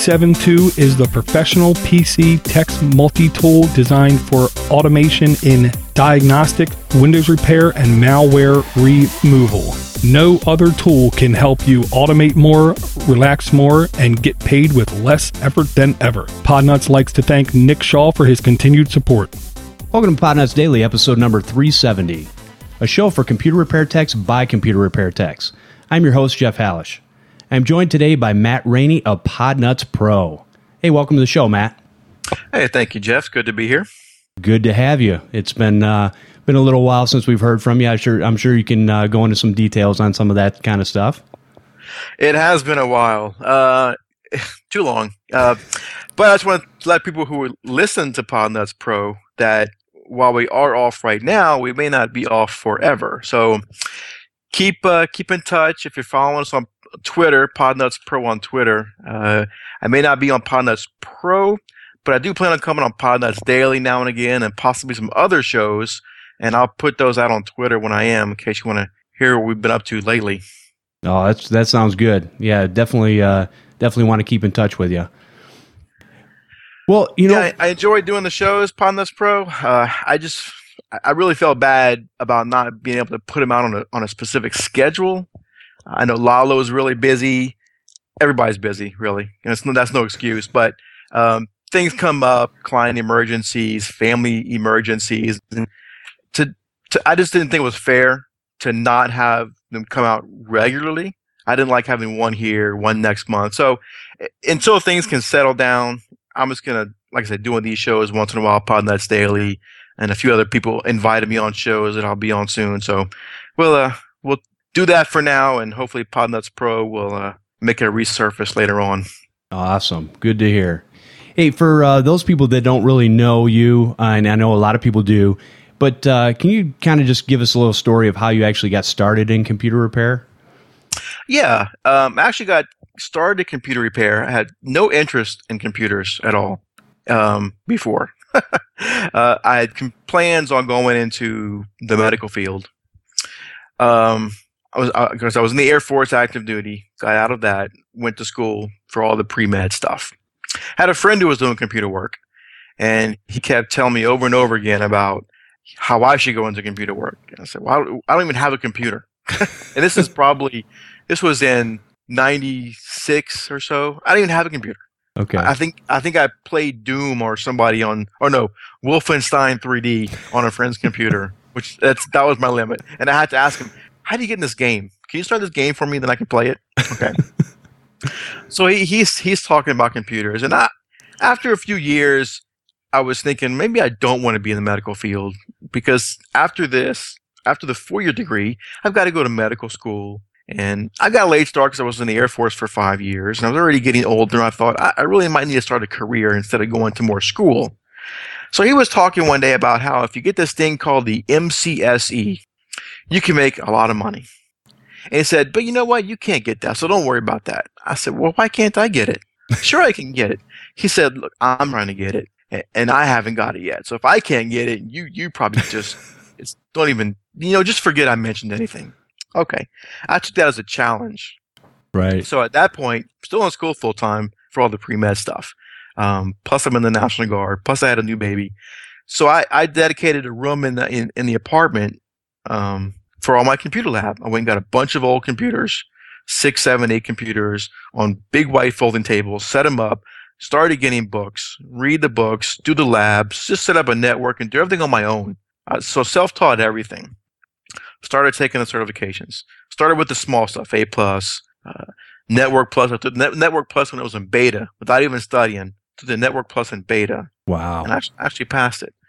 D72 is the professional PC text multi-tool designed for automation in diagnostic, Windows repair, and malware removal. No other tool can help you automate more, relax more, and get paid with less effort than ever. Podnuts likes to thank Nick Shaw for his continued support. Welcome to Podnuts Daily, episode number 370, a show for computer repair techs by computer repair techs. I'm your host, Jeff Hallish. I'm joined today by Matt Rainey of Podnuts Pro. Hey, welcome to the show, Matt. Hey, thank you, Jeff. Good to be here. Good to have you. It's been a little while since we've heard from you. I'm sure you can go into some details on some of that kind of stuff. It has been a while. Too long. But I just want to let people who listen to Podnuts Pro that while we are off right now, we may not be off forever. So keep in touch. If you're following us on Twitter, Podnuts Pro on Twitter. I may not be on Podnuts Pro, but I do plan on coming on Podnuts Daily now and again, and possibly some other shows. And I'll put those out on Twitter when I am, in case you want to hear what we've been up to lately. Oh, that sounds good. Yeah, definitely want to keep in touch with you. Well, I enjoy doing the shows, Podnuts Pro. I really felt bad about not being able to put them out on a specific schedule. I know Lalo is really busy. Everybody's busy, really. And that's no excuse. But things come up, client emergencies, family emergencies. And I just didn't think it was fair to not have them come out regularly. I didn't like having one here, one next month. So until things can settle down, I'm just going to, like I said, doing these shows once in a while, Podnuts Daily, and a few other people invited me on shows that I'll be on soon. So we'll do that for now, and hopefully Podnuts Pro will make a resurface later on. Awesome. Good to hear. Hey, for those people that don't really know you, and I know a lot of people do, but can you kind of just give us a little story of how you actually got started in computer repair? Yeah. I actually got started in computer repair. I had no interest in computers at all before. I had plans on going into the medical field. Because I was in the Air Force active duty, got out of that, went to school for all the pre-med stuff. Had a friend who was doing computer work, and he kept telling me over and over again about how I should go into computer work. And I said, well, I don't even have a computer. And this was in 96 or so. I didn't even have a computer. Okay. I think I played Doom or Wolfenstein 3D on a friend's computer, that was my limit. And I had to ask him, how do you get in this game? Can you start this game for me, then I can play it? Okay. So he's talking about computers, and after a few years, I was thinking maybe I don't want to be in the medical field, because after the 4-year degree, I've got to go to medical school, and I got a late start because I was in the Air Force for 5 years, and I was already getting older. And I thought I really might need to start a career instead of going to more school. So he was talking one day about how if you get this thing called the MCSE, you can make a lot of money. And he said, but you know what? You can't get that, so don't worry about that. I said, well, why can't I get it? Sure, I can get it. He said, look, I'm trying to get it, and I haven't got it yet. So if I can't get it, you probably just don't even, just forget I mentioned anything. Okay. I took that as a challenge. Right. So at that point, still in school full time for all the pre-med stuff. Plus I'm in the National Guard. Plus I had a new baby. So I dedicated a room in the apartment for all my computer lab. I went and got a bunch of old computers, 6, 7, 8 computers on big white folding tables, set them up, started getting books, read the books, do the labs, just set up a network and do everything on my own. So self-taught everything. Started taking the certifications. Started with the small stuff, A+, Network Plus. I took Network Plus when it was in beta without even studying. Took the Network Plus in beta. Wow. And I actually passed it.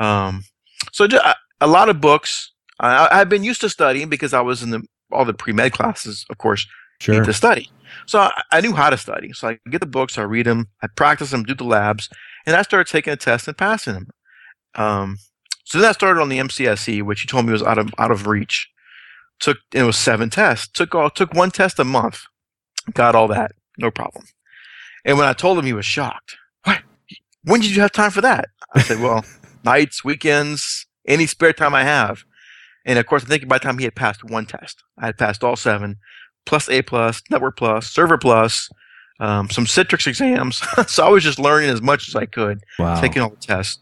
So a lot of books. I've been used to studying because I was in all the pre-med classes, of course, sure, to study. So I knew how to study. So I get the books, I read them, I practice them, do the labs, and I started taking a test and passing them. So then I started on the MCSE, which you told me was out of reach. It was 7 tests. Took 1 test a month. Got all that, no problem. And when I told him, he was shocked. What? When did you have time for that? I said, well, nights, weekends, any spare time I have. And of course, I think by the time he had passed 1 test, I had passed all 7, plus A+, Network Plus, Server Plus, some Citrix exams. So I was just learning as much as I could, Wow. taking all the tests.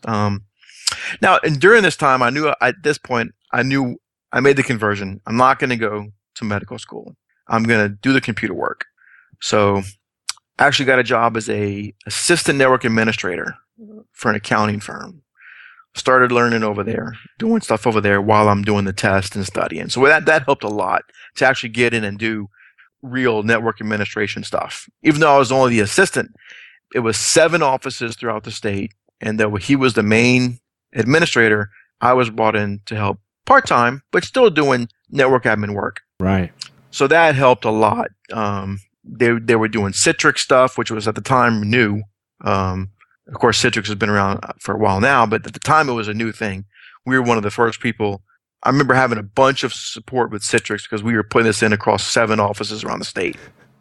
Now, and during this time, at this point, I knew I made the conversion. I'm not going to go to medical school. I'm going to do the computer work. So I actually got a job as a assistant network administrator for an accounting firm. Started learning over there, doing stuff over there while I'm doing the test and studying. So that helped a lot to actually get in and do real network administration stuff. Even though I was only the assistant, it was 7 offices throughout the state, and he was the main administrator. I was brought in to help part-time, but still doing network admin work. Right. So that helped a lot. They were doing Citrix stuff, which was at the time new. Of course, Citrix has been around for a while now, but at the time it was a new thing. We were one of the first people. I remember having a bunch of support with Citrix because we were putting this in across 7 offices around the state.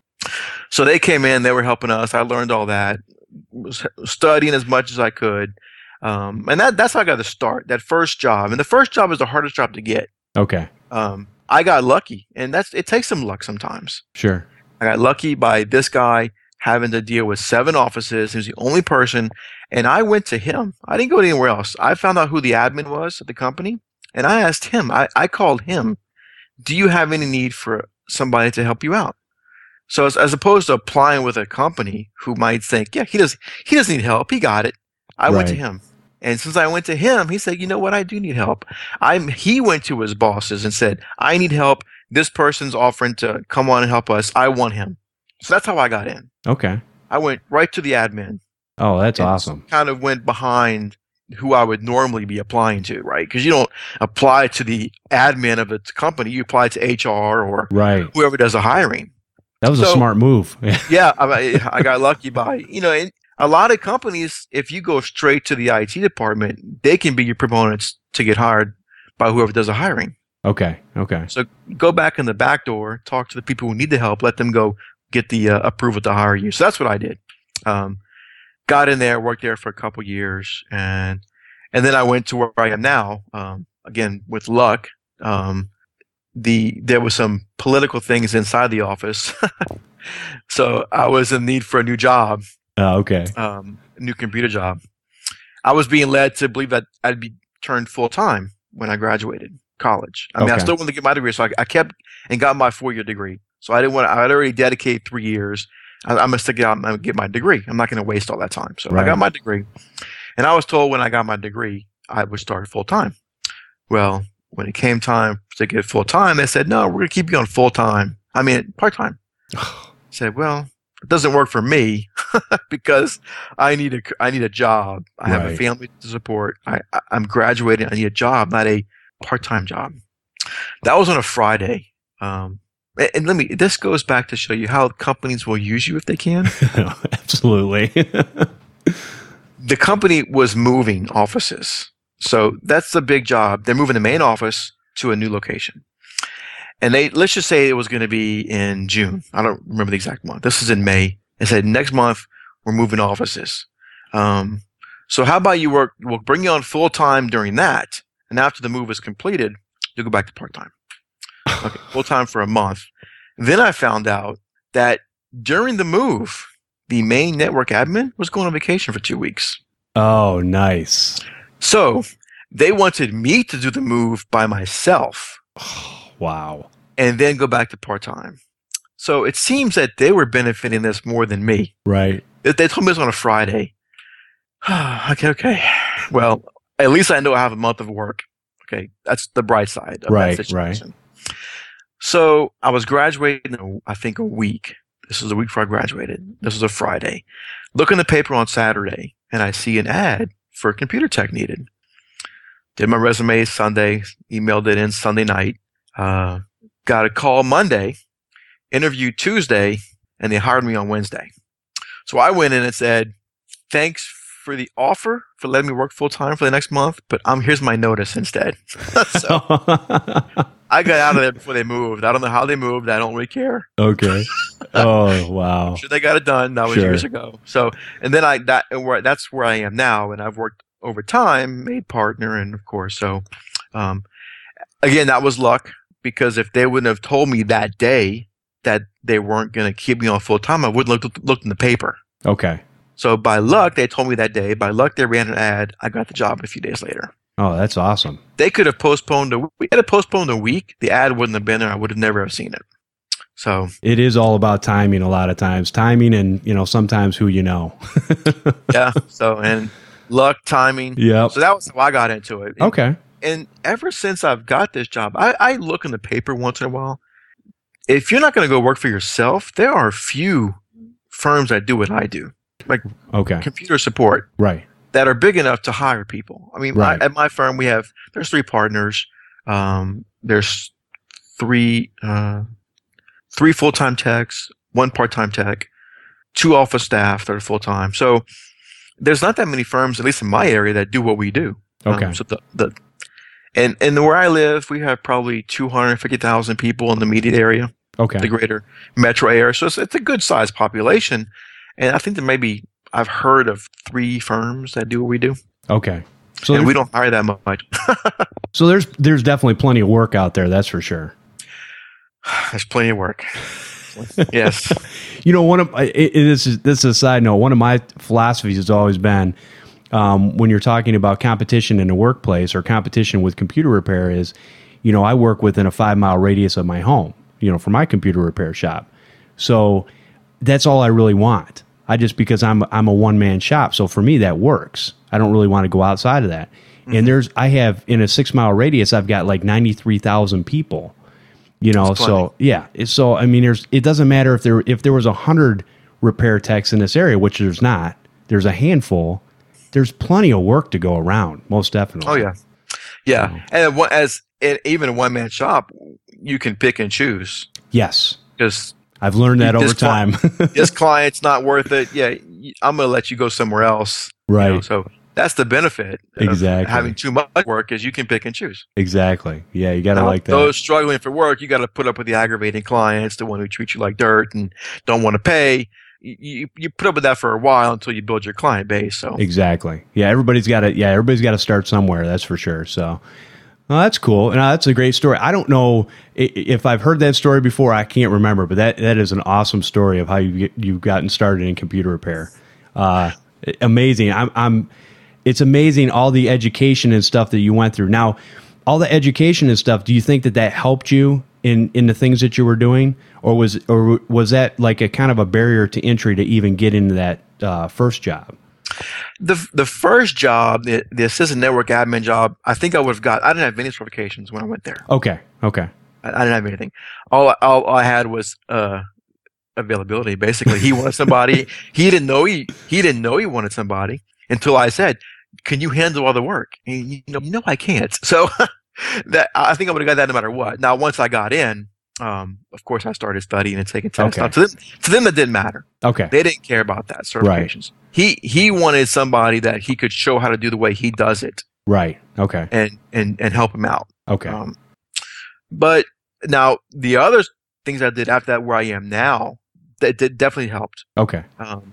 So they came in, they were helping us. I learned all that, was studying as much as I could. And that's how I got to start, that first job. And the first job is the hardest job to get. Okay. I got lucky, and it takes some luck sometimes. Sure. I got lucky by this guy having to deal with 7 offices. He was the only person, and I went to him. I didn't go anywhere else. I found out who the admin was at the company, and I asked him. I called him. Do you have any need for somebody to help you out? So as opposed to applying with a company who might think, yeah, he doesn't need help. He got it. I went to him. And since I went to him, he said, you know what? I do need help. He went to his bosses and said, I need help. This person's offering to come on and help us. I want him. So that's how I got in. Okay. I went right to the admin. Oh, that's awesome. Kind of went behind who I would normally be applying to, right? Because you don't apply to the admin of the company. You apply to HR or whoever does the hiring. That was a smart move. Yeah, I got lucky by, and a lot of companies, if you go straight to the IT department, they can be your proponents to get hired by whoever does the hiring. Okay. So go back in the back door, talk to the people who need the help, let them go get the approval to hire you. So that's what I did. Got in there, worked there for a couple years, and then I went to where I am now. Again, with luck, there was some political things inside the office, so I was in need for a new job. Okay. New computer job. I was being led to believe that I'd be turned full time when I graduated college. I mean, I still wanted to get my degree, so I kept and got my 4-year degree. So I didn't want. I'd already dedicated 3 years. I'm gonna stick it out and get my degree. I'm not gonna waste all that time. So I got my degree, and I was told when I got my degree I would start full time. Well, when it came time to get full time, they said, "No, we're gonna keep you on full time. I mean, part time." I said, "Well, it doesn't work for me because I need a job. I have a family to support. I'm graduating. I need a job, not a part-time job." That was on a Friday. And this goes back to show you how companies will use you if they can. Absolutely. The company was moving offices. So that's the big job. They're moving the main office to a new location. And let's just say it was going to be in June. I don't remember the exact month. This is in May. They said, next month, we're moving offices. So how about we'll bring you on full time during that. And after the move is completed, you'll go back to part time. Okay, full time for a month. Then I found out that during the move, the main network admin was going on vacation for 2 weeks. Oh, nice. So they wanted me to do the move by myself. Wow. And then go back to part-time. So it seems that they were benefiting this more than me. Right. They told me this on a Friday. Okay. Well, at least I know I have a month of work. Okay. That's the bright side of that situation. Right. So I was graduating, I think, a week. This was the week before I graduated. This was a Friday. Look in the paper on Saturday, and I see an ad for a computer tech needed. Did my resume Sunday, emailed it in Sunday night. Got a call Monday, interviewed Tuesday, and they hired me on Wednesday. So I went in and said, thanks for the offer for letting me work full time for the next month, but here's my notice instead. So I got out of there before they moved. I don't know how they moved. I don't really care. Okay. Oh, wow. I'm sure they got it done. That was years ago. So, and then that's where I am now. And I've worked over time, made partner, and of course, so again, that was luck, because if they wouldn't have told me that day that they weren't going to keep me on full time, I wouldn't look in the paper. Okay. So by luck, they told me that day. By luck, they ran an ad. I got the job a few days later. Oh, that's awesome. They could have postponed we had to postpone a week. The ad wouldn't have been there. I would have never have seen it. So it is all about timing a lot of times. Timing and, sometimes who you know. yeah. So, and luck, timing. Yeah. So that was how I got into it. Okay. And ever since I've got this job, I look in the paper once in a while. If you're not going to go work for yourself, there are few firms that do what I do, like computer support, right, that are big enough to hire people. I mean, right. At my firm, there's 3 partners. There's three full-time techs, 1 part-time tech, 2 office staff that are full-time. So there's not that many firms, at least in my area, that do what we do. Okay. So and where I live, we have probably 250,000 people in the immediate area. Okay. The greater metro area. So it's a good sized population. And I think that I've heard of 3 firms that do what we do. Okay. So we don't hire that much. So there's definitely plenty of work out there, that's for sure. There's plenty of work. Yes. This is a side note. One of my philosophies has always been, when you're talking about competition in the workplace or competition with computer repair is, I work within a 5-mile radius of my home, for my computer repair shop. So that's all I really want. Because I'm a one-man shop. So for me, that works. I don't really want to go outside of that. Mm-hmm. And I have in a 6-mile radius, I've got like 93,000 people, so yeah. So, I mean, it doesn't matter if there was 100 repair techs in this area, which there's not, there's a handful. There's plenty of work to go around, most definitely. Oh yeah, yeah. And even a one-man shop, you can pick and choose. Yes, because I've learned that over time. This client's not worth it. Yeah, I'm going to let you go somewhere else. Right. So that's the benefit. Exactly. Of having too much work is you can pick and choose. Exactly. Yeah, you got to like that. Those struggling for work, you got to put up with the aggravating clients, the one who treats you like dirt and don't want to pay. You put up with that for a while until you build your client base. So exactly, yeah. Everybody's got to start somewhere. That's for sure. So, well, that's cool, and that's a great story. I don't know if I've heard that story before. I can't remember, but that is an awesome story of how you've gotten started in computer repair. Amazing. It's amazing all the education and stuff that you went through. Now, all the education and stuff. Do you think that helped you in the things that you were doing, or was that like a kind of a barrier to entry to even get into that first job? The first job, the assistant network admin job, I think I would have I didn't have any certifications when I went there. Okay. I didn't have anything. All I had was availability. Basically, he wanted somebody. He didn't know he wanted somebody until I said, "Can you handle all the work?" And no, I can't. So. That I think I would have got that no matter what. Now, once I got in, of course, I started studying and taking tests. Okay. Now, to them, it didn't matter. Okay, they didn't care about that certifications. Right. He wanted somebody that he could show how to do the way he does it. Right. Okay. And help him out. Okay. But now the other things I did after that, where I am now, that definitely helped. Okay.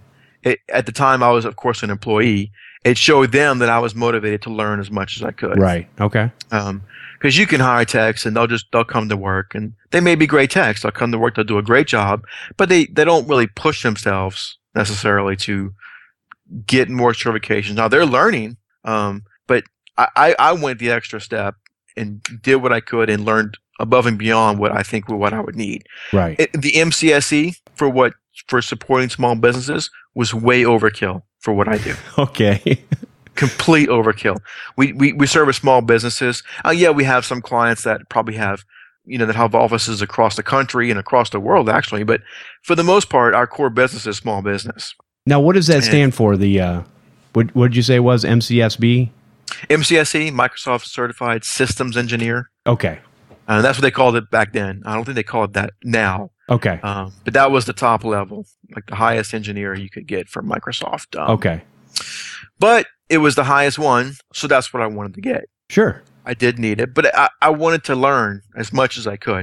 At the time, I was, of course, an employee. It showed them that I was motivated to learn as much as I could. Right. Okay. Because you can hire techs and they'll come to work and they may be great techs. They'll come to work. They'll do a great job, but they don't really push themselves necessarily to get more certifications. Now they're learning, but I went the extra step and did what I could and learned above and beyond what I think what I would need. Right. The MCSE for supporting small businesses was way overkill for what I do. Okay. Complete overkill. We service small businesses. Yeah, we have some clients that probably have, that have offices across the country and across the world, actually. But for the most part, our core business is small business. Now, what does that stand for? The what did you say it was MCSB? MCSE, Microsoft Certified Systems Engineer. Okay. That's what they called it back then. I don't think they call it that now. Okay. But that was the top level, like the highest engineer you could get from Microsoft. Okay. But it was the highest one, so that's what I wanted to get. Sure. I did need it, but I wanted to learn as much as I could.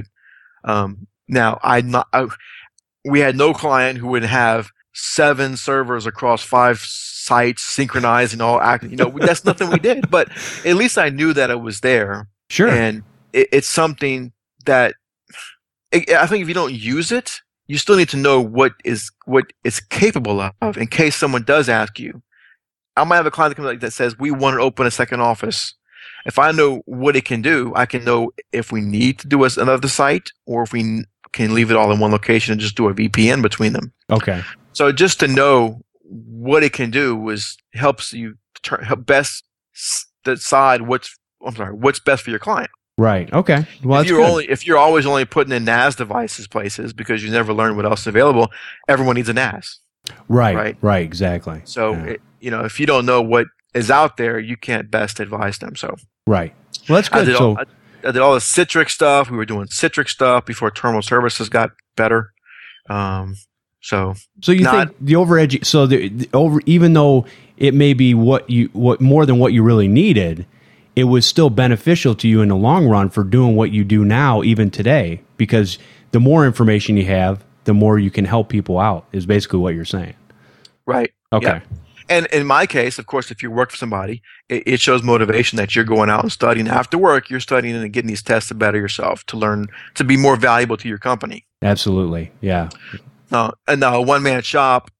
Now, we had no client who would have 7 servers across 5 sites synchronized and all acting. That's nothing we did, but at least I knew that it was there. Sure. And it's something that I think if you don't use it, you still need to know what it's capable of in case someone does ask you. I might have a client that comes like that says we want to open a second office. If I know what it can do, I can know if we need to do another site or if we can leave it all in one location and just do a VPN between them. Okay. So just to know what it can do helps you help best decide what's best for your client. Right. Okay. Well, if you're always only putting in NAS devices places because you never learn what else is available, everyone needs a NAS. Right. Exactly. So if you don't know what is out there, you can't best advise them. So right. Well, that's good. I did all the Citrix stuff. We were doing Citrix stuff before Terminal Services got better. So you think the overedge? So even though it may be what more than what you really needed, it was still beneficial to you in the long run for doing what you do now, even today, because the more information you have, the more you can help people out, is basically what you're saying. Right. Okay. Yeah. And in my case, of course, if you work for somebody, it shows motivation that you're going out and studying. After work, you're studying and getting these tests to better yourself, to learn, to be more valuable to your company. Absolutely. Yeah. And now a one-man shop,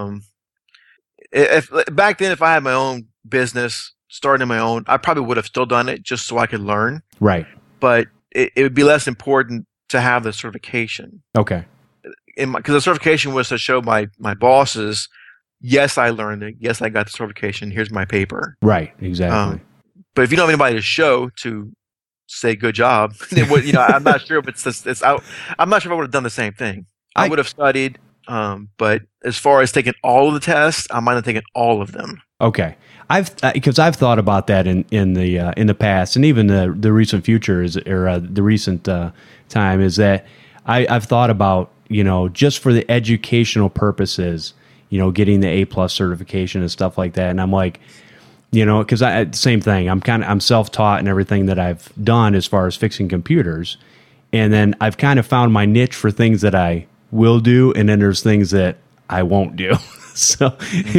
if back then, if I had my own business, starting my own, I probably would have still done it just so I could learn. Right. But it would be less important to have the certification. Okay. Because the certification was to show my bosses, yes, I learned it. Yes, I got the certification. Here's my paper. Right. Exactly. But if you don't have anybody to show to say good job, then I'm not sure if I'm not sure if I would have done the same thing. I would have studied, but as far as taking all of the tests, I might have taken all of them. Okay. Because I've thought about that in the past, and even the recent future the recent time is that I've thought about, just for the educational purposes, getting the A+ certification and stuff like that. And I'm like, because same thing. I'm self-taught in everything that I've done as far as fixing computers, and then I've kind of found my niche for things that I will do, and then there's things that I won't do. So,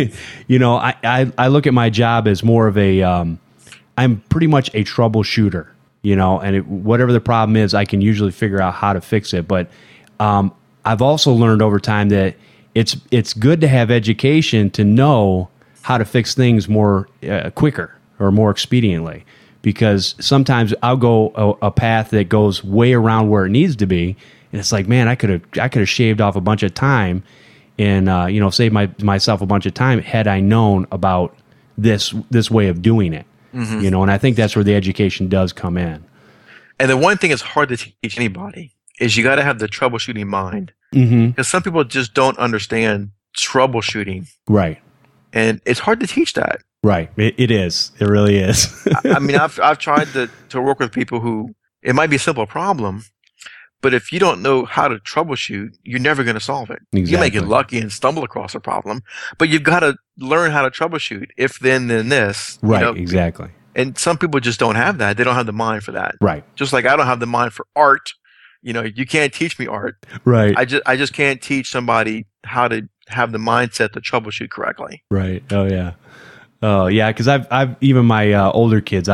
I look at my job as more of I'm pretty much a troubleshooter, and whatever the problem is, I can usually figure out how to fix it. But I've also learned over time that it's good to have education to know how to fix things more quicker or more expediently, because sometimes I'll go a path that goes way around where it needs to be, and it's like, man, I could have shaved off a bunch of time and save myself a bunch of time had I known about this way of doing it. Mm-hmm. And I think that's where the education does come in. And the one thing that's hard to teach anybody is you got to have the troubleshooting mind, because some people just don't understand troubleshooting. Right. And it's hard to teach that. Right. It is. It really is. I mean, I've tried to work with people who it might be a simple problem, but if you don't know how to troubleshoot, you're never going to solve it. Exactly. You may get lucky and stumble across a problem, but you've got to learn how to troubleshoot. If then this. Right, exactly. And some people just don't have that. They don't have the mind for that. Right. Just like I don't have the mind for art. You can't teach me art. Right. I just can't teach somebody how to have the mindset to troubleshoot correctly. Right. Oh, yeah. Oh, yeah. Because I've even my older kids,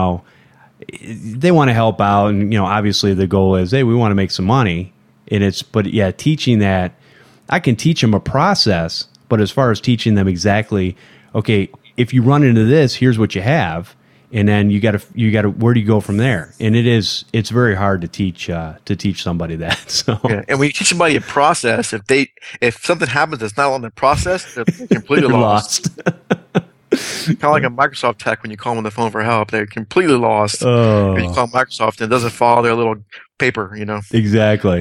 they want to help out, and obviously the goal is, hey, we want to make some money, but teaching that, I can teach them a process, but as far as teaching them exactly, okay, if you run into this, here's what you have, and then you got to where do you go from there? And it's very hard to teach somebody that. So and when you teach somebody a process, if something happens that's not on the process, they're completely lost. Kind of like a Microsoft tech when you call them on the phone for help, they're completely lost. When you call Microsoft and it doesn't follow their little paper, Exactly.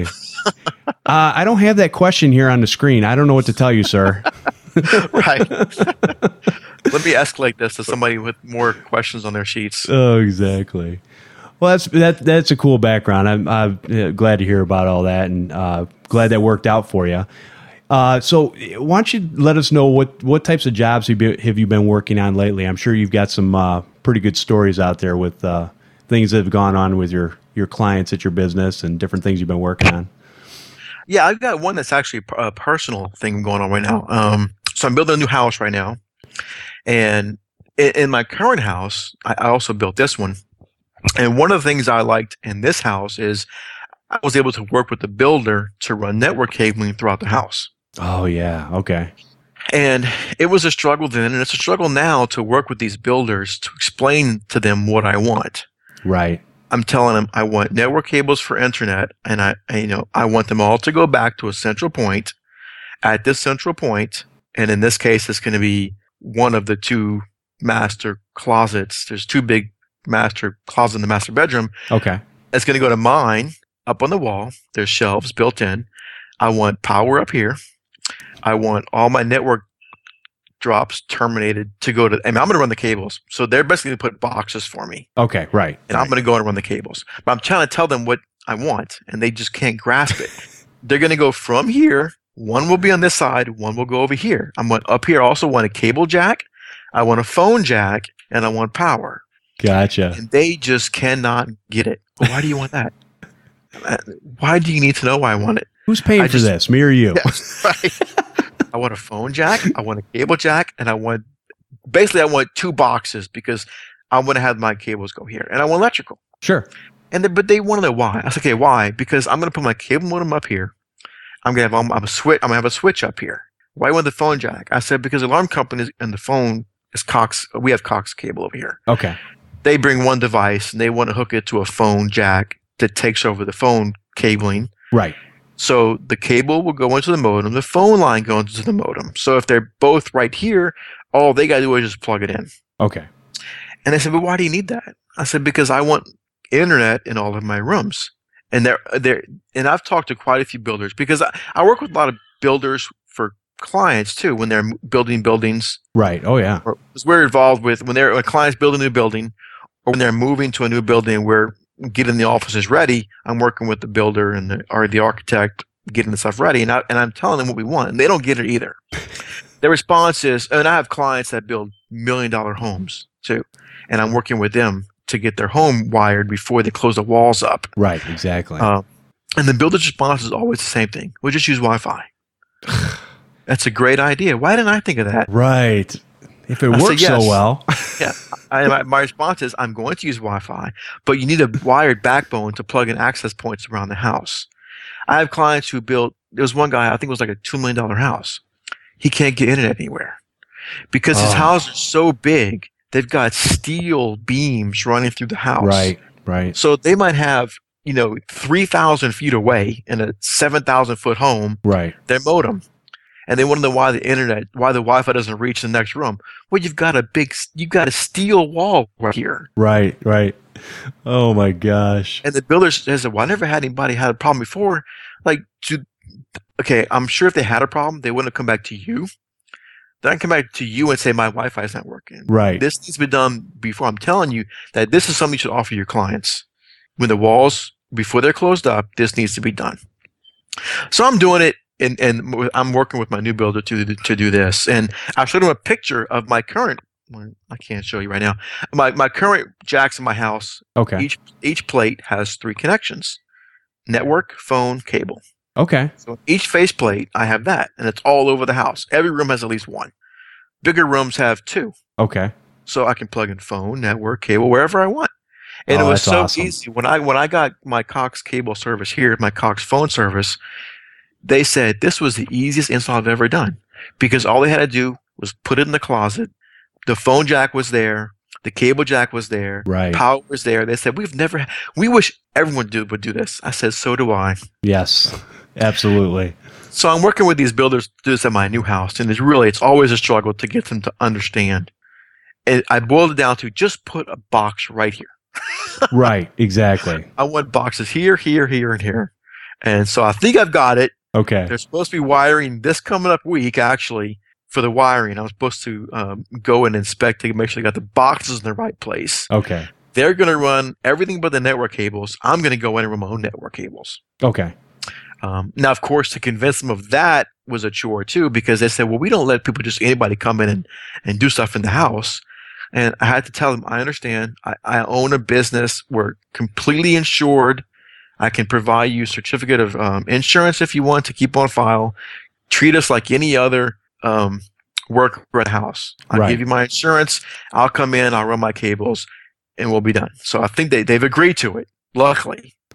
I don't have that question here on the screen. I don't know what to tell you, sir. Right. Let me escalate this to somebody with more questions on their sheets. Oh, exactly. Well, that's a cool background. I'm glad to hear about all that, and glad that worked out for you. So why don't you let us know what types of jobs have you been working on lately? I'm sure you've got some pretty good stories out there with things that have gone on with your clients at your business and different things you've been working on. Yeah, I've got one that's actually a personal thing going on right now. So I'm building a new house right now. And in my current house, I also built this one. And one of the things I liked in this house is I was able to work with the builder to run network cabling throughout the house. Oh, yeah. Okay. And it was a struggle then, and it's a struggle now to work with these builders to explain to them what I want. Right. I'm telling them I want network cables for internet, and I want them all to go back to a central point. At this central point, and in this case, it's going to be one of the two master closets. There's two big master closets in the master bedroom. Okay. It's going to go to mine up on the wall. There's shelves built in. I want power up here. I want all my network drops terminated to go to, I'm going to run the cables. So they're basically going to put boxes for me. Okay, right. And I'm going to go and run the cables. But I'm trying to tell them what I want, and they just can't grasp it. They're going to go from here. One will be on this side. One will go over here. I'm up here. I also want a cable jack. I want a phone jack, and I want power. Gotcha. And they just cannot get it. Why do you want that? Why do you need to know why I want it? Who's paying for this? Me or you? Yes, right. I want a phone jack. I want a cable jack, and I want two boxes because I want to have my cables go here, and I want electrical. Sure. But they want to know why. I said, okay, why? Because I'm going to put my cable modem up here. I'm going to have a switch up here. Why want the phone jack? I said because alarm companies and the phone is Cox. We have Cox cable over here. Okay. They bring one device and they want to hook it to a phone jack that takes over the phone cabling. Right. So the cable will go into the modem. The phone line goes into the modem. So if they're both right here, all they got to do is just plug it in. Okay. And they said, but why do you need that? I said, because I want internet in all of my rooms. And and I've talked to quite a few builders because I work with a lot of builders for clients too when they're building buildings. Right. Oh yeah. Because we're involved with when a client's building a new building or when they're moving to a new building where getting the offices ready. I'm working with the builder or the architect getting the stuff ready, and I'm telling them what we want, and they don't get it either. Their response is, and I have clients that build $1 million homes too, and I'm working with them to get their home wired before they close the walls up. Right, exactly. And the builder's response is always the same thing. We'll just use Wi-Fi. That's a great idea. Why didn't I think of that? Right. If it works so well. Yeah. My response is, I'm going to use Wi-Fi, but you need a wired backbone to plug in access points around the house. I have clients who there was one guy, I think it was like a $2 million house. He can't get internet anywhere because his house is so big. They've got steel beams running through the house. Right, right. So they might have, 3,000 feet away in a 7,000 foot home, right, their modem. And they want to know why the Wi-Fi doesn't reach the next room. Well, you've got a steel wall right here. Right, right. Oh my gosh. And the builder says, well, I never had anybody had a problem before. Okay, I'm sure if they had a problem, they wouldn't have come back to you. Then I come back to you and say, my Wi-Fi is not working. Right. This needs to be done before. I'm telling you that this is something you should offer your clients. When the walls, before they're closed up, this needs to be done. So I'm doing it, and I'm working with my new builder to do this. And I showed him a picture of my current, I can't show you right now, my current jacks in my house. Okay. Each plate has 3 connections: network, phone, cable. Okay. So each faceplate, I have that, and it's all over the house. Every room has at least one. Bigger rooms have 2. Okay. So I can plug in phone, network, cable, wherever I want. And it was so awesome. Easy. When I got my Cox cable service here, my Cox phone service, they said this was the easiest install I've ever done because all they had to do was put it in the closet. The phone jack was there. The cable jack was there. Right. Power was there. They said, we wish everyone would do this. I said, so do I. Yes, absolutely. So I'm working with these builders to do this at my new house, and it's always a struggle to get them to understand. And I boiled it down to just put a box right here. Right, exactly. I want boxes here, here, here, and here. And so I think I've got it. Okay. They're supposed to be wiring this coming up week, actually, for the wiring. I was supposed to go and inspect to make sure they got the boxes in the right place. Okay. They're going to run everything but the network cables. I'm going to go in and run my own network cables. Okay. Now, of course, to convince them of that was a chore, too, because they said, well, we don't let anybody come in and do stuff in the house. And I had to tell them, I understand. I own a business. We're completely insured. I can provide you a certificate of insurance if you want to keep on file. Treat us like any other worker at the house. I'll give you my insurance. I'll come in. I'll run my cables, and we'll be done. So I think they've agreed to it, luckily.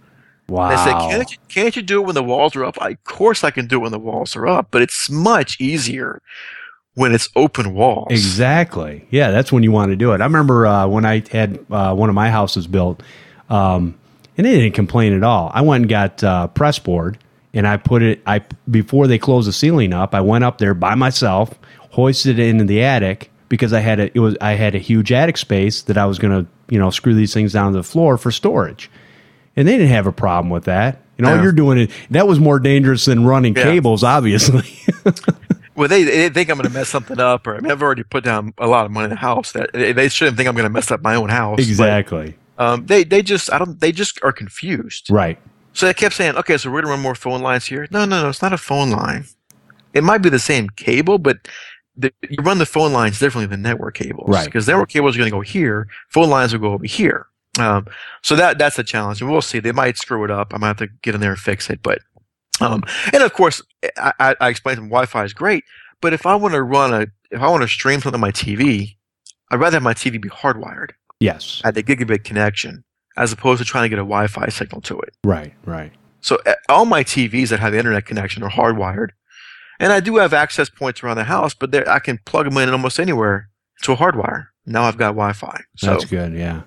Wow. They said, can't you do it when the walls are up? Of course I can do it when the walls are up, but it's much easier when it's open walls. Exactly. Yeah, that's when you want to do it. I remember when I had one of my houses built, and they didn't complain at all. I went and got press board, and I put it. Before they closed the ceiling up, I went up there by myself, hoisted it into the attic because I had a huge attic space that I was going to screw these things down to the floor for storage, and they didn't have a problem with that. You're doing it. That was more dangerous than running cables, obviously. Well, they think I'm going to mess something up, or I've already put down a lot of money in the house. That they shouldn't think I'm going to mess up my own house. Exactly. But, they just are confused. Right. So they kept saying, okay, so we're going to run more phone lines here. No, it's not a phone line. It might be the same cable, but you run the phone lines differently than network cables. Right. Because network cables are going to go here, phone lines will go over here. So that's a challenge, and we'll see. They might screw it up. I might have to get in there and fix it, but. And of course, I explained to them Wi-Fi is great, but if I want to stream something on my TV, I'd rather have my TV be hardwired. Yes. At the gigabit connection, as opposed to trying to get a Wi-Fi signal to it. Right. So all my TVs that have the internet connection are hardwired, and I do have access points around the house, but I can plug them in almost anywhere to a hardwire. Now I've got Wi-Fi. So, that's good. Yeah.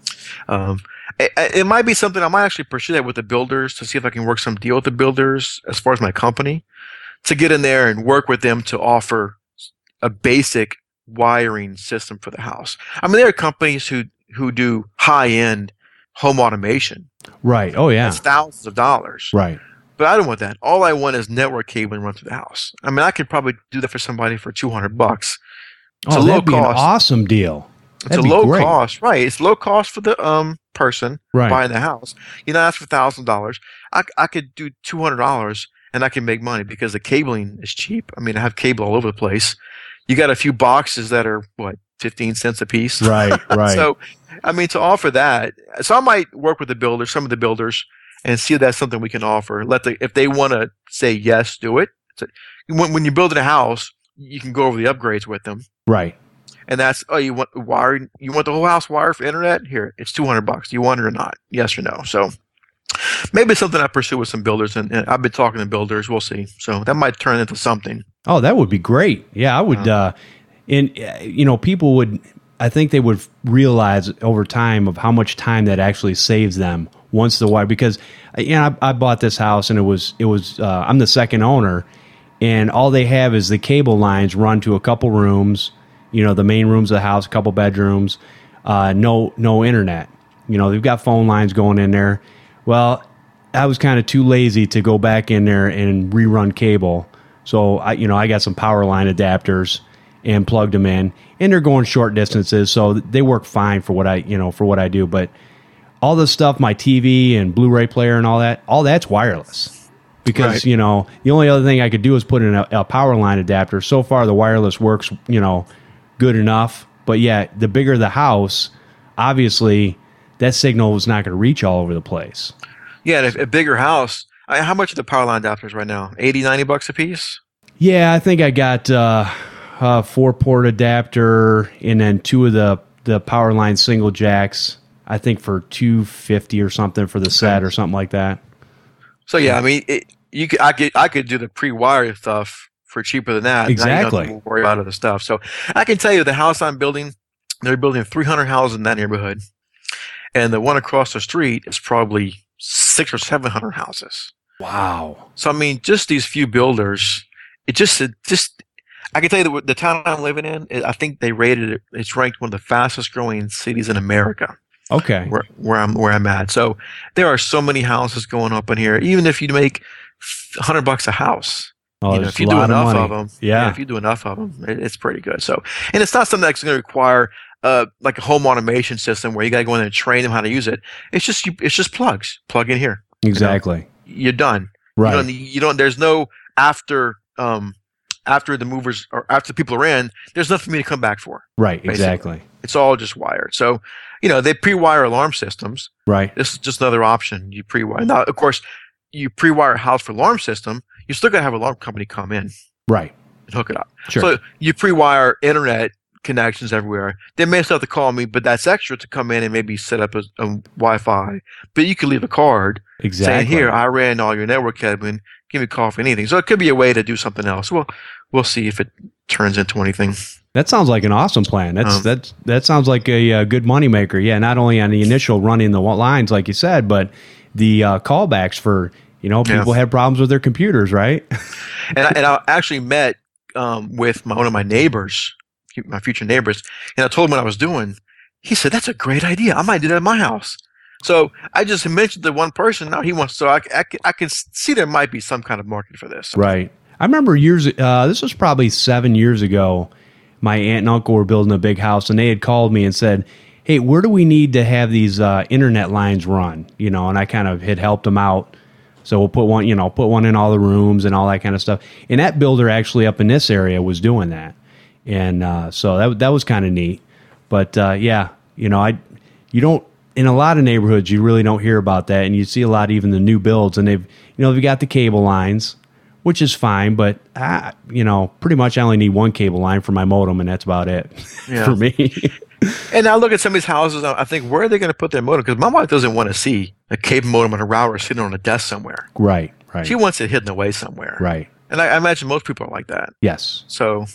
It might be something I might actually pursue that with the builders to see if I can work some deal with the builders as far as my company to get in there and work with them to offer a basic wiring system for the house. I mean, there are companies who do high-end home automation. Right. Oh, yeah. It's thousands of dollars. Right. But I don't want that. All I want is network cabling run through the house. I mean, I could probably do that for somebody for $200. It's that'd be an awesome deal. It's a low cost, right? It's low cost for the person buying the house. You know, that's for $1,000. I could do $200 and I can make money because the cabling is cheap. I mean, I have cable all over the place. You got a few boxes that are 15 cents a piece. Right. So, I mean, to offer that, so I might work with some of the builders, and see if that's something we can offer. If they want to say yes, do it. So when you're building a house, you can go over the upgrades with them. Right. And that's, you want wired? You want the whole house wired for internet? Here, it's $200. Do you want it or not? Yes or no? So maybe it's something I pursue with some builders, and I've been talking to builders. We'll see. So that might turn into something. Oh, that would be great. Yeah, I would. And people would. I think they would realize over time of how much time that actually saves them once the wire. Because I bought this house, and it was. I'm the second owner, and all they have is the cable lines run to a couple rooms. The main rooms of the house, a couple bedrooms, no internet. They've got phone lines going in there. Well, I was kind of too lazy to go back in there and rerun cable. So I got some power line adapters and plugged them in, and they're going short distances, so they work fine for what I do. But all the stuff, my TV and Blu-ray player and all that's wireless. Because, the only other thing I could do is put in a power line adapter. So far, the wireless works, good enough. But yeah, the bigger the house, obviously, that signal is not going to reach all over the place. Yeah, and a bigger house. How much are the power line adapters right now? $80-$90 a piece? Yeah, I think I got a 4-port adapter and then 2 of the power line single jacks, I think for $250 or something for the set or something like that. So yeah, I mean, I could do the pre-wired stuff for cheaper than that. Exactly. I don't have to worry about other stuff. So I can tell you the house I'm building, they're building 300 houses in that neighborhood, and the one across the street is probably 600 or 700 houses. Wow. So I mean, just these few builders, it just I can tell you the town I'm living in, I think they rated it. It's ranked one of the fastest growing cities in America. Okay. Where I'm at. So there are so many houses going up in here. Even if you make $100 a house, if you do enough of them, if you do enough of them, it's pretty good. So, and it's not something that's going to require like a home automation system where you got to go in there and train them how to use it. It's just plugs. Plug in here. Exactly. You're done. Right. You don't. There's no after the movers or after the people are in. There's nothing for me to come back for. Right. Basically. Exactly. It's all just wired. So, they pre-wire alarm systems. Right. This is just another option. You pre-wire. Now, of course, you pre-wire a house for alarm system. You still got to have an alarm company come in. Right. And hook it up. Sure. So you pre-wire internet connections everywhere. They may still have to call me, but that's extra to come in and maybe set up a Wi-Fi. But you can leave a card saying, "Here, I ran all your network cabling. Give me a call for anything." So it could be a way to do something else. Well, we'll see if it turns into anything. That sounds like an awesome plan. That sounds like a good moneymaker. Yeah, not only on the initial running the lines, like you said, but the callbacks for, people have problems with their computers, right? and I actually met with one of my neighbors, my future neighbors, and I told him what I was doing. He said, "That's a great idea. I might do that at my house." So I just mentioned to one person. Now he wants. So I can see there might be some kind of market for this. Right. I remember this was probably 7 years ago. My aunt and uncle were building a big house, and they had called me and said, "Hey, where do we need to have these internet lines run?" And I kind of had helped them out. So we'll put one in all the rooms and all that kind of stuff. And that builder actually up in this area was doing that, and so that was kind of neat. But you don't, in a lot of neighborhoods you really don't hear about that, and you see a lot even the new builds, and they've got the cable lines, which is fine, but pretty much I only need one cable line for my modem, and that's about it for me. And I look at some of these houses, I think, where are they going to put their modem? Because my wife doesn't want to see a cable modem and a router sitting on a desk somewhere. Right. She wants it hidden away somewhere. Right. And I imagine most people are like that. Yes. So,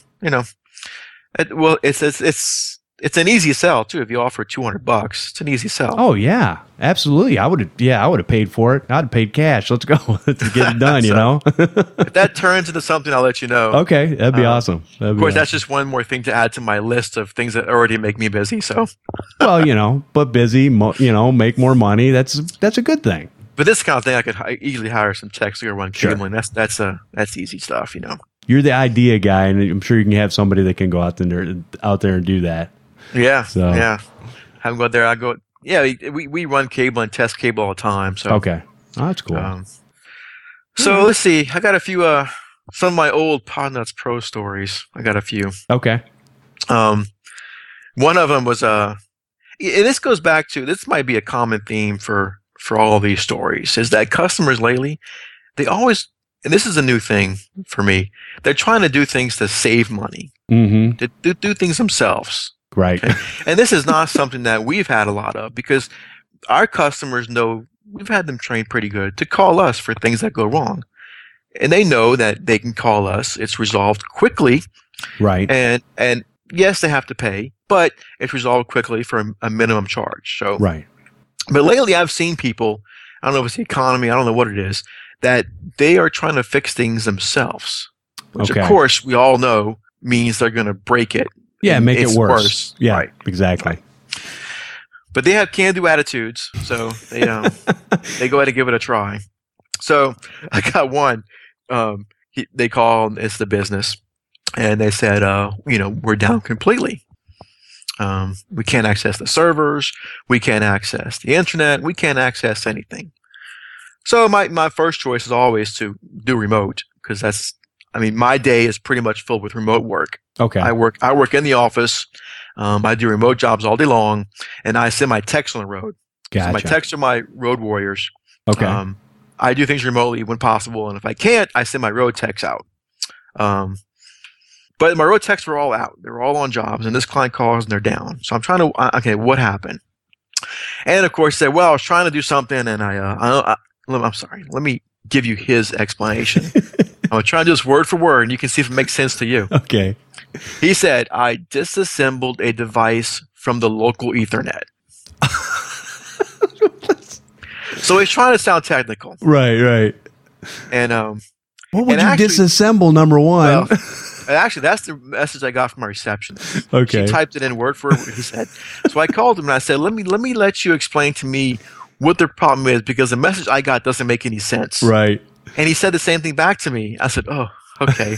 it's an easy sell too. If you offer $200, it's an easy sell. Oh yeah, absolutely. I would have paid for it. I'd have paid cash. Let's go to get it done. If that turns into something, I'll let you know. Okay, that'd be awesome. Of course, that's just one more thing to add to my list of things that already make me busy. So, well, but busy, make more money. That's a good thing. But this kind of thing, I could easily hire some techs to go run cabling. That's easy stuff. You're the idea guy, and I'm sure you can have somebody that can go out there and do that. Yeah. So. Yeah. Have them go out there. I go. Yeah. We run cable and test cable all the time. So okay. Oh, that's cool. So let's see. I got a few. Some of my old Podnuts Pro stories. I got a few. Okay. One of them was and this goes back to, this might be a common theme for all of these stories, is that customers lately, they always, and this is a new thing for me, they're trying to do things to save money, to do things themselves. Right. Okay? And this is not something that we've had a lot of, because our customers know, we've had them trained pretty good to call us for things that go wrong. And they know that they can call us. It's resolved quickly. Right. And yes, they have to pay, but it's resolved quickly for a minimum charge. So right. But lately I've seen people, I don't know if it's the economy, I don't know what it is, that they are trying to fix things themselves. Which of course we all know means they're going to break it. Yeah, make it worse. Yeah, right. Exactly. Right. But they have can-do attitudes, so they they go ahead and give it a try. So I got one. They call, it's the business, and they said, we're down completely. We can't access the servers. We can't access the internet. We can't access anything. So my first choice is always to do remote, because my day is pretty much filled with remote work. Okay. I work in the office. I do remote jobs all day long, and I send my techs on the road. Gotcha. So my techs are my road warriors. Okay. I do things remotely when possible, and if I can't, I send my road techs out. But my road techs were all out. They were all on jobs, and this client calls and they're down. So I'm trying to, okay, what happened? And of course, said, well, I was trying to do something, and I'm sorry. Let me give you his explanation. I'm going to try to do this word for word, and you can see if it makes sense to you. Okay. He said, I disassembled a device from the local Ethernet. So he's trying to sound technical. Right. And what would you disassemble, number one? Well, actually, that's the message I got from my receptionist. Okay. She typed it in word for word, he said. So I called him and I said, let me let you explain to me what the problem is, because the message I got doesn't make any sense. Right. And he said the same thing back to me. I said, oh, okay.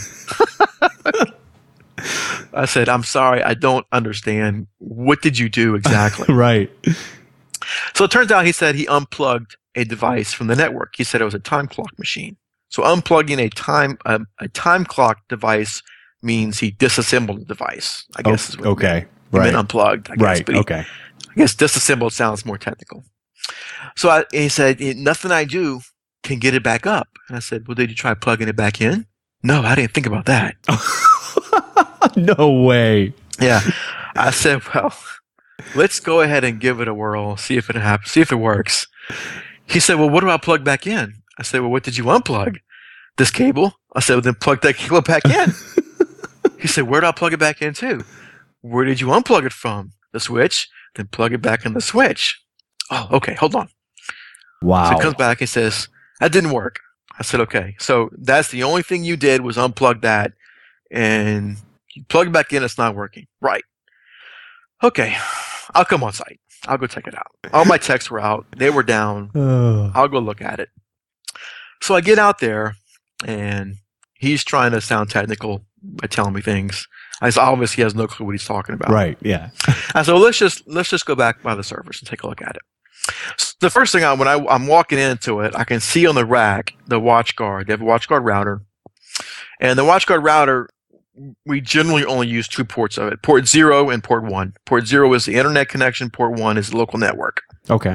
I said, I'm sorry, I don't understand. What did you do exactly? Right. So it turns out he said he unplugged a device from the network. He said it was a time clock machine. So unplugging a time clock device means he disassembled the device, I guess. Is what okay. He meant unplugged, I guess. Right. But I guess disassembled sounds more technical. So he said, nothing I do can get it back up. And I said, well, did you try plugging it back in? No, I didn't think about that. No way. Yeah. I said, well, let's go ahead and give it a whirl, see if it happens, see if it works. He said, well, what do I plug back in? I said, well, what did you unplug? This cable? I said, well, then plug that cable back in. He said, where do I plug it back into? Where did you unplug it from? The switch? Then plug it back in the switch. Oh, okay, hold on. Wow. So he comes back and says, that didn't work. I said, okay, so that's the only thing you did was unplug that, and you plug it back in, it's not working. Right. Okay, I'll come on site. I'll go check it out. All my techs were out. They were down. I'll go look at it. So I get out there, and he's trying to sound technical by telling me things. Obviously, he has no clue what he's talking about. Right, yeah. I said, well, let's just go back by the servers and take a look at it. So the first thing when I'm walking into it, I can see on the rack the WatchGuard. They have a WatchGuard router. And the WatchGuard router, we generally only use 2 ports of it, port 0 and port 1. Port 0 is the internet connection, port 1 is the local network. Okay.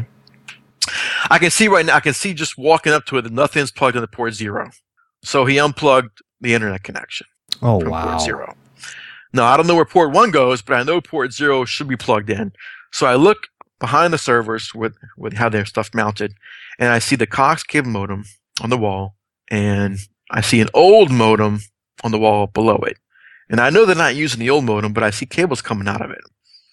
I can see right now, I can see just walking up to it that nothing's plugged into port 0. So he unplugged the internet connection Oh, from wow. port 0. Now, I don't know where port 1 goes, but I know port 0 should be plugged in. So I look behind the servers with how their stuff mounted, and I see the Cox cable modem on the wall, and I see an old modem on the wall below it. And I know they're not using the old modem, but I see cables coming out of it.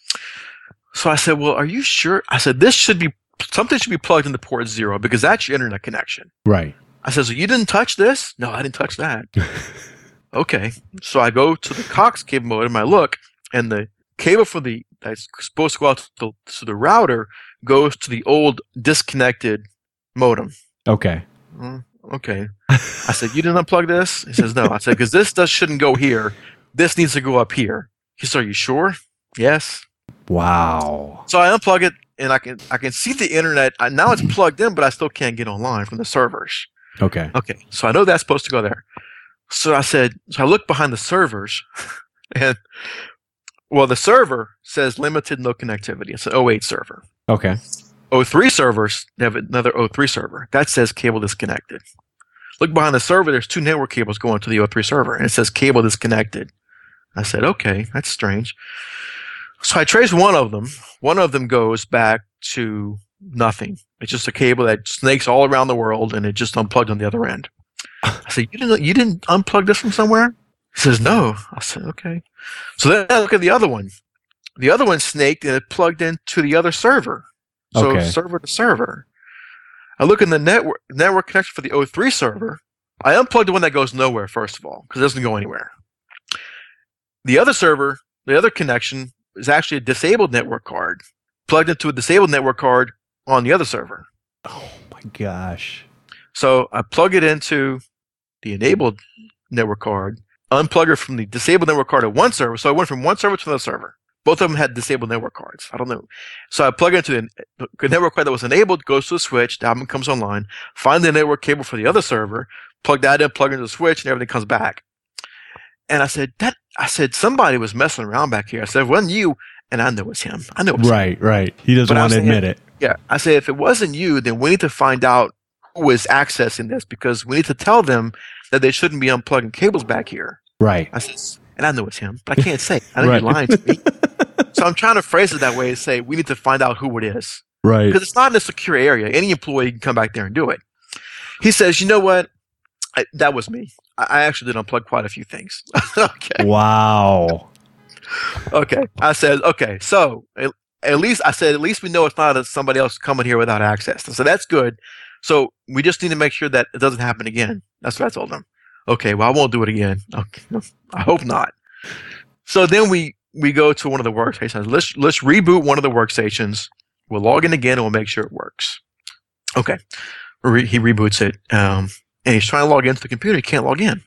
So I said, well, are you sure? I said, something should be plugged into port 0 because that's your internet connection. Right. I said, so you didn't touch this? No, I didn't touch that. Okay. So I go to the Cox cable modem, I look, and the cable that's supposed to go out to the router goes to the old disconnected modem. Okay. Okay. I said, you didn't unplug this? He says, no. I said, because this shouldn't go here. This needs to go up here. He said, are you sure? Yes. Wow. So I unplug it, and I can see the internet. Now it's plugged in, but I still can't get online from the servers. Okay. Okay. So I know that's supposed to go there. So I look behind the servers, and the server says limited no connectivity. It's an 08 server. Okay. 03 servers, they have another 03 server. That says cable disconnected. Look behind the server, there's 2 network cables going to the 03 server, and it says cable disconnected. I said, okay, that's strange. So I trace one of them. One of them goes back to nothing. It's just a cable that snakes all around the world, and it just unplugged on the other end. I said, you didn't unplug this from somewhere? He says, no. I said, okay. So then I look at the other one. The other one snaked, and it plugged into the other server. So Okay. server to server. I look in the network connection for the 03 server. I unplugged the one that goes nowhere, first of all, because it doesn't go anywhere. The other server, the other connection, is actually a disabled network card, plugged into a disabled network card on the other server. Oh my gosh. So I plug it into the enabled network card, unplug it from the disabled network card at one server. So I went from one server to another server. Both of them had disabled network cards. I don't know. So I plug it into the network card that was enabled, goes to the switch, the album comes online, find the network cable for the other server, plug that in, plug it into the switch, and everything comes back. And I said, somebody was messing around back here. I said, it wasn't you, and I know it's him. I know it's him. Right. He doesn't But I want was to admit saying- it. Yeah. I said, if it wasn't you, then we need to find out who is accessing this because we need to tell them that they shouldn't be unplugging cables back here. Right. I said, and I know it's him, but I can't say. I know Right. you're lying to me. So I'm trying to phrase it that way to say we need to find out who it is. Right. Because it's not in a secure area. Any employee can come back there and do it. He says, you know what? That was me. I actually did unplug quite a few things. Okay. Wow. Okay. I said, okay. So at least we know it's not somebody else coming here without access. So that's good. So we just need to make sure that it doesn't happen again. That's what I told him. Okay. Well, I won't do it again. Okay. I hope not. So then we go to one of the workstations. Let's reboot one of the workstations. We'll log in again and we'll make sure it works. Okay. He reboots it. And he's trying to log into the computer. He can't log in.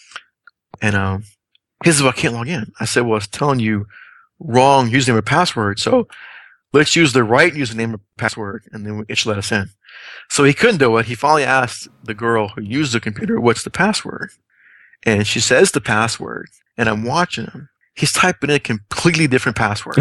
And he says, well, I can't log in. I said, well, it's telling you wrong username and password. So let's use the right username and password, and then it should let us in. So he couldn't do it. He finally asked the girl who used the computer, what's the password? And she says the password, and I'm watching him. He's typing in a completely different password.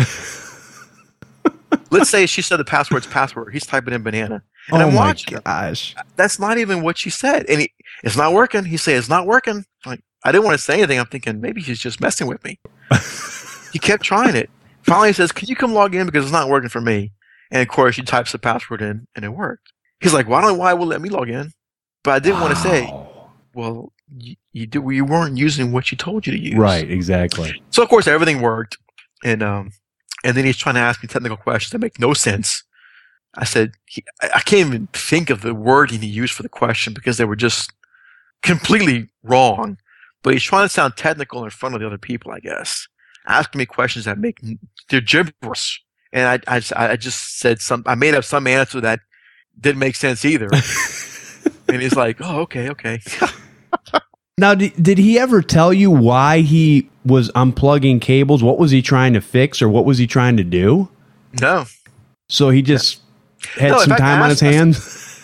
Let's say she said the password's password. He's typing in banana. And I'm watching him. Gosh. That's not even what she said. And it's not working. He said, it's not working. Like, I didn't want to say anything. I'm thinking maybe he's just messing with me. He kept trying it. Finally, he says, "Can you come log in because it's not working for me?" And of course, he types the password in, and it worked. He's like, "Well, I don't know why it won't let me log in," but I didn't want to say, "Well, you weren't using what she told you to use." Right, exactly. So of course, everything worked, and then he's trying to ask me technical questions that make no sense. I said, I can't even think of the wording he used for the question because they were just completely wrong. But he's trying to sound technical in front of the other people, I guess, asking me questions that they're gibberish. And I just said I made up some answer that didn't make sense either. And he's like, "Oh, okay." Now, did he ever tell you why he was unplugging cables? What was he trying to fix, or what was he trying to do? No. So he just had some time on his hands?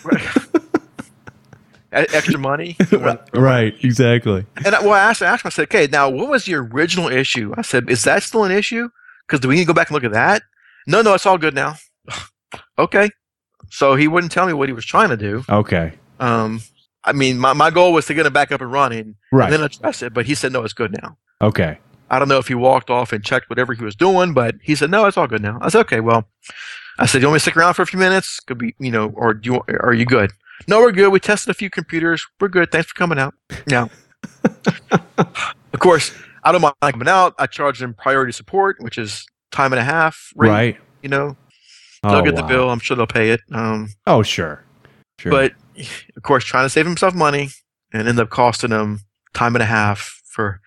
Extra money? Right, exactly. And I asked him, I said, "Okay, now what was the original issue?" I said, "Is that still an issue? Because do we need to go back and look at that?" No, it's all good now. Okay. So he wouldn't tell me what he was trying to do. Okay. I mean, my goal was to get it back up and running, right? And then address it, but he said, "No, it's good now." Okay. I don't know if he walked off and checked whatever he was doing, but he said, "No, it's all good now." I said, "Okay, well," I said, "Do you want me to stick around for a few minutes? Could be, or are you good?" "No, we're good. We tested a few computers. We're good. Thanks for coming out." Now, of course, I don't mind coming out. I charge them priority support, which is time and a half rate. Right. They'll get the bill. I'm sure they'll pay it. Oh, sure. But of course, trying to save himself money and end up costing him time and a half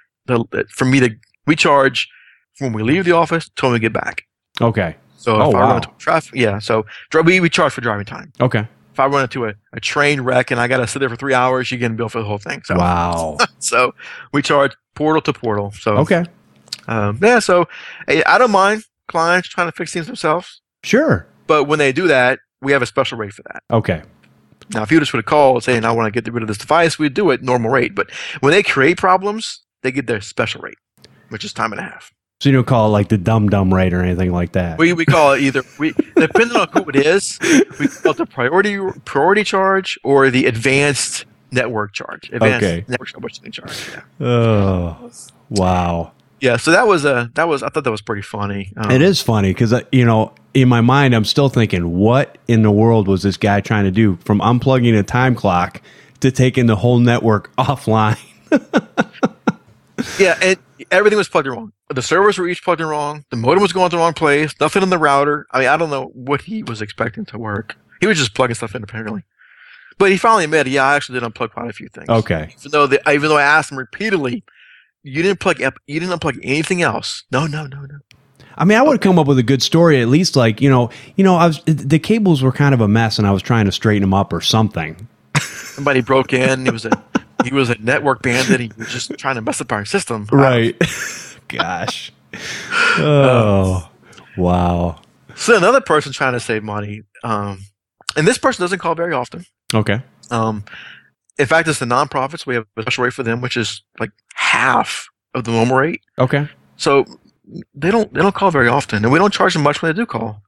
we charge from when we leave the office till we get back. Okay. So if I run into traffic, so we charge for driving time. Okay. If I run into a train wreck and I got to sit there for 3 hours, you get a bill for the whole thing. So, wow. So we charge portal to portal. So okay. So I don't mind clients trying to fix things themselves. Sure. But when they do that, we have a special rate for that. Okay. Now, if you just would have called saying, "I want to get rid of this device," we'd do it normal rate. But when they create problems, they get their special rate, which is time and a half. So you don't call it like the dumb rate or anything like that? We call it either, depending on who it is, we call it the priority charge or the advanced network charge. Advanced network troubleshooting charge. Yeah. Oh, wow. Yeah, so I thought that was pretty funny. It is funny because, in my mind, I'm still thinking, what in the world was this guy trying to do from unplugging a time clock to taking the whole network offline? Yeah, and everything was plugged in wrong. The servers were each plugged in wrong. The modem was going to the wrong place. Nothing in the router. I mean, I don't know what he was expecting to work. He was just plugging stuff in, apparently. But he finally admitted, I actually did unplug quite a few things. Okay. Even though I asked him repeatedly, you didn't unplug anything else. No. I mean, I would have come up with a good story, at least the cables were kind of a mess and I was trying to straighten them up or something. Somebody broke in. He was a network bandit. He was just trying to mess up our system. Right. Gosh. Oh, wow. So another person trying to save money, and this person doesn't call very often. Okay. In fact, it's the nonprofits. We have a special rate for them, which is like half of the normal rate. Okay. So they don't call very often, and we don't charge them much when they do call.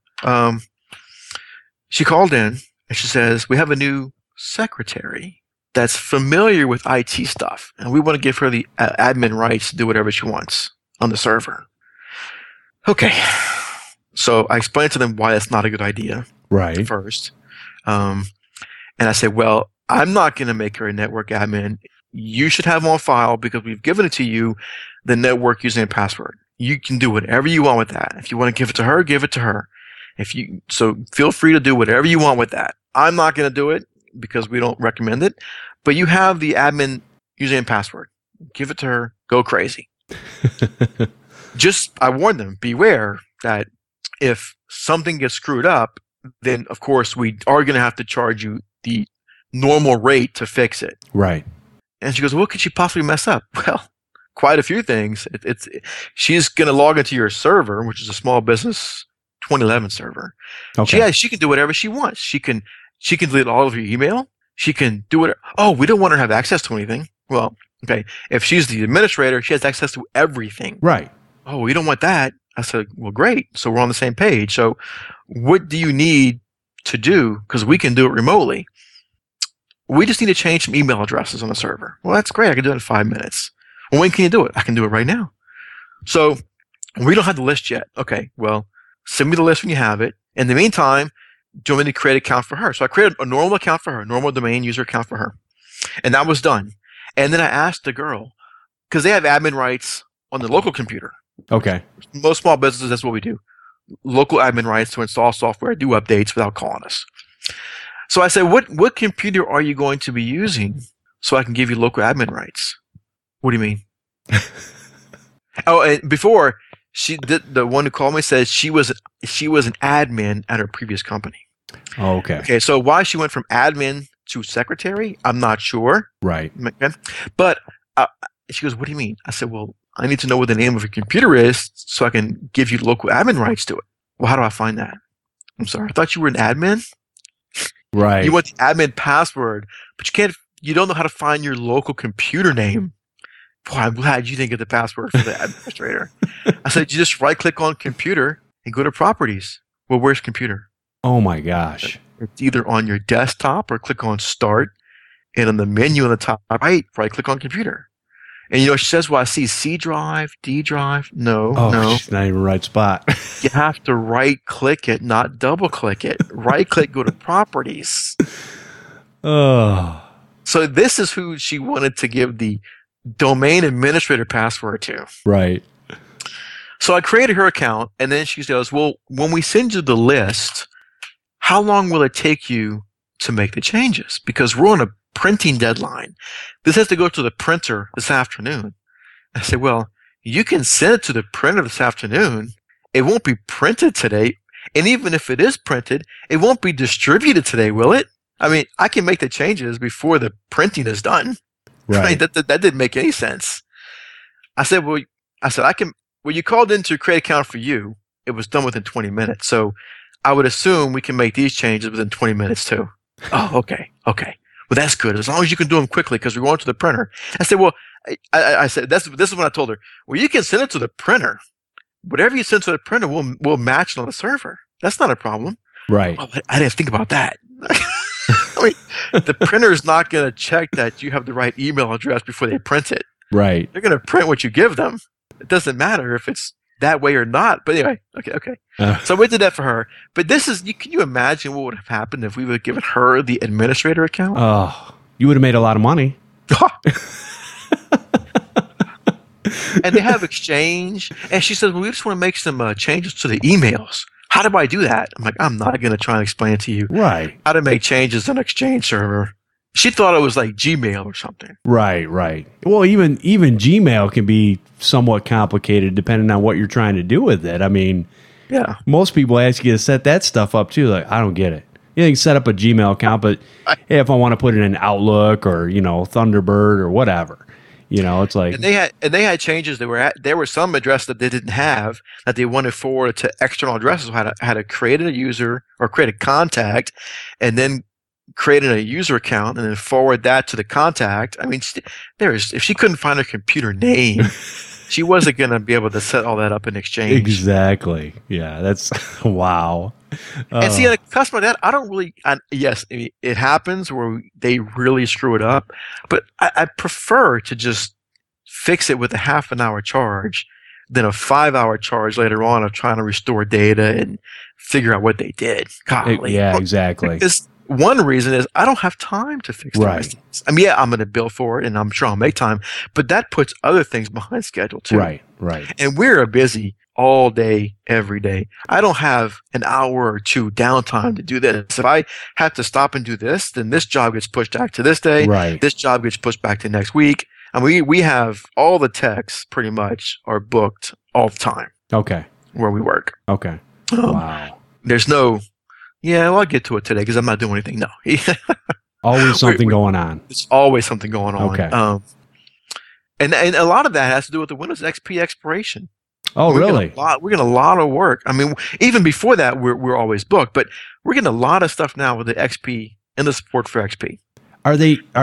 She called in and she says, "We have a new secretary that's familiar with IT stuff, and we want to give her the admin rights to do whatever she wants on the server." Okay. So I explained to them why that's not a good idea. Right. First. And I said, "Well, I'm not going to make her a network admin. You should have on file because we've given it to you, the network username and password. You can do whatever you want with that. If you want to give it to her, give it to her. So feel free to do whatever you want with that. I'm not going to do it because we don't recommend it, but you have the admin username and password. Give it to her. Go crazy." I warned them, beware that if something gets screwed up, then of course we are going to have to charge you the normal rate to fix it. Right. And she goes, "What could she possibly mess up?" Well, quite a few things. She's going to log into your server, which is a small business 2011 server. Okay. She can do whatever she wants. She can delete all of your email. She can do it. Oh, we don't want her to have access to anything. Well, okay. If she's the administrator, she has access to everything. Right. Oh, we don't want that. I said, "Well, great. So we're on the same page. So what do you need to do? Because we can do it remotely. We just need to change some email addresses on the server." "Well, that's great. I can do it in 5 minutes." "Well, when can you do it?" "I can do it right now." So We don't have the list yet. Okay, well, send me the list when you have it. In the meantime, do you want me to create an account for her? So I created a normal account for her, normal domain user account for her. And that was done. And then I asked the girl, because they have admin rights on the local computer. Okay. Most small businesses, that's what we do. Local admin rights to install software, do updates without calling us. So I said, what computer are you going to be using so I can give you local admin rights? What do you mean? Oh, and before, the one who called me said she was an admin at her previous company. Oh, okay. Okay, so why she went from admin to secretary, I'm not sure. Right. Okay. But she goes, what do you mean? I said, well, I need to know what the name of your computer is so I can give you local admin rights to it. Well, how do I find that? I'm sorry. I thought you were an admin. Right. You want the admin password, but you don't know how to find your local computer name. Boy, I'm glad you didn't get the password for the administrator. I said, you just right click on computer and go to properties. Well, where's computer? Oh my gosh. It's either on your desktop or click on start. And on the menu on the top right click on computer. And she says, well, I see C drive, D drive. No. It's not even the right spot. You have to right click it, not double click it. Right click, go to properties. Oh. So this is who she wanted to give the domain administrator password to. Right. So I created her account, and then she goes, well, when we send you the list, how long will it take you to make the changes? Because we're on a printing deadline. This has to go to the printer this afternoon. I said, well, you can send it to the printer this afternoon. It won't be printed today. And even if it is printed, it won't be distributed today, will it? I mean, I can make the changes before the printing is done. Right. That didn't make any sense. I said, you called in to create an account for you. It was done within 20 minutes. So I would assume we can make these changes within 20 minutes too. Oh, okay. Well, that's good. As long as you can do them quickly because we're going to the printer. I said, well, I said, this is what I told her. Well, you can send it to the printer. Whatever you send to the printer will match on the server. That's not a problem. Right. Oh, I didn't think about that. I mean, the printer is not going to check that you have the right email address before they print it. Right. They're going to print what you give them. It doesn't matter if it's that way or not. But anyway, okay. So we did that for her. But can you imagine what would have happened if we would have given her the administrator account? Oh, you would have made a lot of money. And they have Exchange. And she says, well, we just want to make some changes to the emails. How do I do that? I'm like, I'm not going to try and explain it to you. Right. How to make changes on Exchange server. She thought it was like Gmail or something. Right. Well, even Gmail can be somewhat complicated depending on what you're trying to do with it. I mean, yeah. Most people ask you to set that stuff up too. Like, I don't get it. You can set up a Gmail account, but hey, if I want to put it in Outlook or Thunderbird or whatever, it's like. And they had changes. There were some addresses that they didn't have that they wanted forwarded to external addresses. Had to create a user or create a contact, and then created a user account and then forward that to the contact. I mean, if she couldn't find her computer name, she wasn't going to be able to set all that up in Exchange. Exactly. Yeah, that's wow. And see, a customer that I don't really. Yes, it happens where they really screw it up, but I prefer to just fix it with a half an hour charge than a 5-hour charge later on of trying to restore data and figure out what they did. Golly. Yeah, exactly. Because one reason is I don't have time to fix the rest of this. I mean, yeah, I'm going to bill for it, and I'm sure I'll make time, but that puts other things behind schedule too. Right. And we're busy all day, every day. I don't have an hour or two downtime to do this. If I have to stop and do this, then this job gets pushed back to this day. Right. This job gets pushed back to next week. And we have all the techs pretty much are booked all the time. Okay. Where we work. Okay. Wow. There's no, I'll get to it today because I'm not doing anything. No. Always something going on. There's always something going on. Okay. And a lot of that has to do with the Windows XP expiration. Oh, really? We're getting a lot of work. I mean, even before that, we're always booked, but we're getting a lot of stuff now with the XP and the support for XP. Are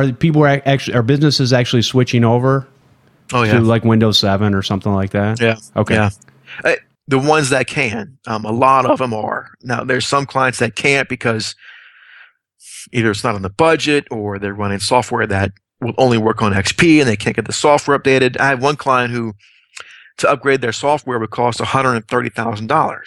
businesses actually switching over? Oh, yeah. To like Windows 7 or something like that? Yeah. Okay. Yeah. The ones that can, a lot of them are. Now, there's some clients that can't because either it's not on the budget or they're running software that will only work on XP and they can't get the software updated. I have one client who to upgrade their software would cost $130,000.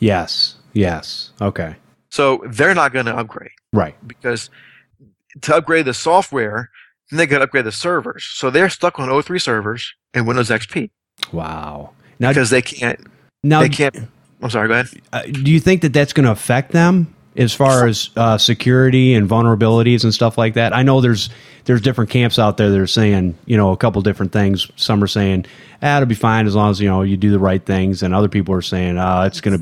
Yes. Okay. So they're not going to upgrade. Right. Because to upgrade the software, then they got to upgrade the servers. So they're stuck on O3 servers and Windows XP. Wow. Now, because they can't. I'm sorry, go ahead. Do you think that that's going to affect them as far as security and vulnerabilities and stuff like that? I know there's different camps out there that are saying, a couple different things. Some are saying, it'll be fine as long as, you do the right things. And other people are saying, it's going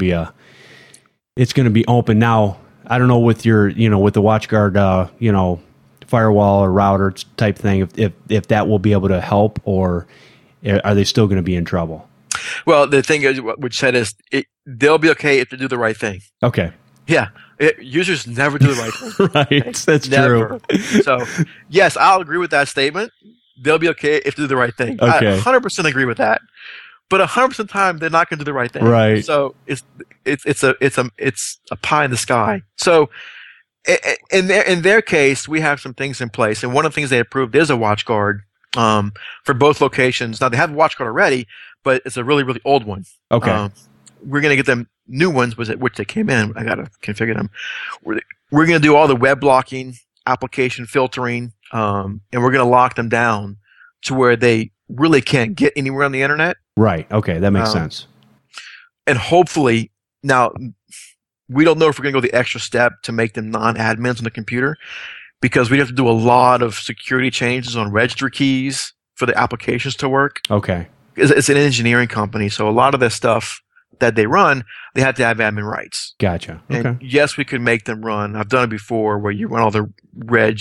to be open. Now, I don't know with your, with the WatchGuard, firewall or router type thing, if that will be able to help, or are they still going to be in trouble? Well, the thing is, what we said is they'll be okay if they do the right thing. Okay. Yeah. Users never do the right thing. Right. That's never. True. So, yes, I'll agree with that statement. They'll be okay if they do the right thing. Okay. I 100% agree with that. But 100% of the time, they're not going to do the right thing. Right. So it's a pie in the sky. So in their case, we have some things in place, and one of the things they approved is a WatchGuard for both locations. Now they have a WatchGuard already, but it's a really, really old one. Okay. We're going to get them new ones, which they came in. I got to configure them. We're going to do all the web blocking, application filtering, and we're going to lock them down to where they really can't get anywhere on the internet. Right. Okay. That makes sense. And hopefully, now we don't know if we're going to go the extra step to make them non-admins on the computer, because we have to do a lot of security changes on registry keys for the applications to work. Okay. It's an engineering company, so a lot of the stuff that they run, they have to have admin rights. Gotcha. Okay. And yes, we could make them run. I've done it before, where you run all the reg.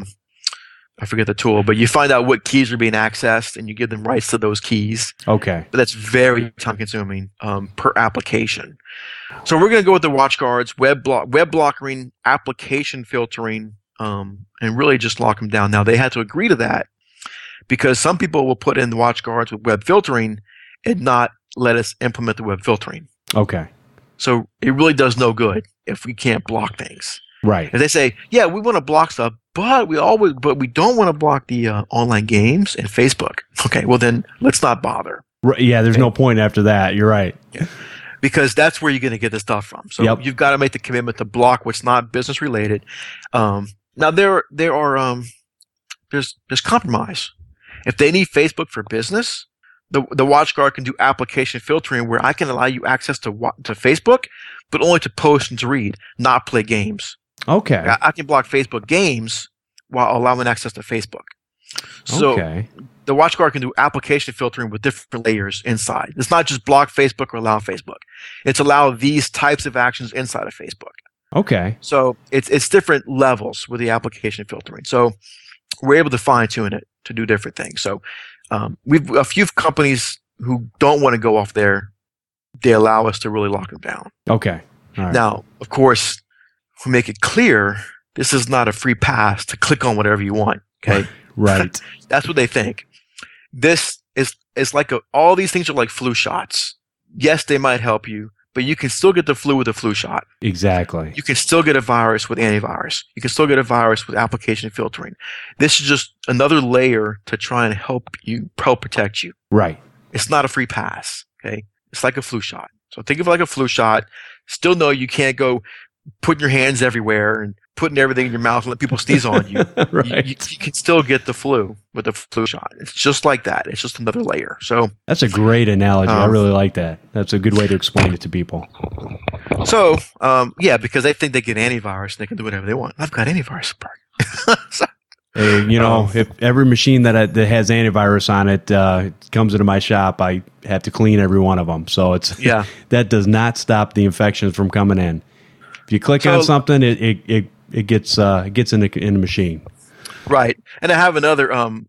I forget the tool, but you find out what keys are being accessed, and you give them rights to those keys. Okay. But that's very time-consuming per application. So we're going to go with the WatchGuards, web blocking, application filtering, and really just lock them down. Now, they had to agree to that, because some people will put in the WatchGuards with web filtering and not let us implement the web filtering. Okay. So it really does no good if we can't block things. Right. If they say, yeah, we want to block stuff, but we don't want to block the online games and Facebook. Okay, well then let's not bother. Right, yeah, there's no point after that. You're right. Yeah. Because that's where you're going to get the stuff from. So you've got to make the commitment to block what's not business related. Now there's compromise. If they need Facebook for business, the WatchGuard can do application filtering, where I can allow you access to Facebook, but only to post and to read, not play games. Okay. I can block Facebook games while allowing access to Facebook. So the WatchGuard can do application filtering with different layers inside. It's not just block Facebook or allow Facebook. It's allow these types of actions inside of Facebook. Okay. So it's different levels with the application filtering. So we're able to fine tune it to do different things. So we've a few companies who don't want to go off there. They allow us to really lock them down. Okay. All right. Now, of course, we make it clear this is not a free pass to click on whatever you want. Okay. Right. That's what they think. This is like all these things are like flu shots. Yes, they might help you, but you can still get the flu with a flu shot. Exactly. You can still get a virus with antivirus. You can still get a virus with application filtering. This is just another layer to try and help protect you. Right. It's not a free pass. Okay. It's like a flu shot. So think of it like a flu shot. Still know you can't go putting your hands everywhere and putting everything in your mouth and let people sneeze on you. Right. You can still get the flu with the flu shot. It's just like that. It's just another layer. So that's a great analogy. I really like that. That's a good way to explain it to people. So, because they think they get antivirus and they can do whatever they want. I've got antivirus support. So, if every machine that has antivirus on it comes into my shop, I have to clean every one of them. So that does not stop the infections from coming in. If you click on something, it gets in the machine. Right. And I have another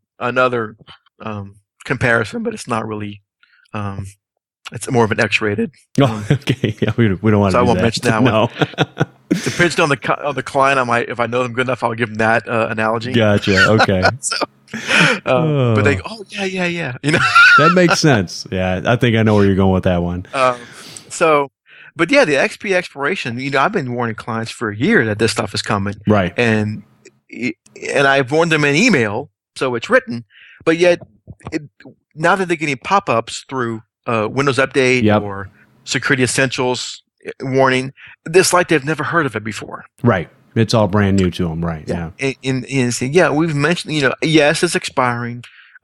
comparison, but it's not really. It's more of an X-rated. Oh, okay. Yeah, we don't want to. So I won't that. mention that no. one. Depending on the client, if I know them good enough, I'll give them that analogy. Gotcha. Okay. But they go, yeah. That makes sense. Yeah, I think I know where you're going with that one. But yeah, the XP expiration. I've been warning clients for a year that this stuff is coming. Right. And I've warned them in email, so it's written. But yet, now that they're getting pop-ups through Windows Update Yep. or Security Essentials warning. It's like they've never heard of it before. Right. It's all brand new to them. Right. Yeah. And say, yeah, we've mentioned, yes, it's expiring.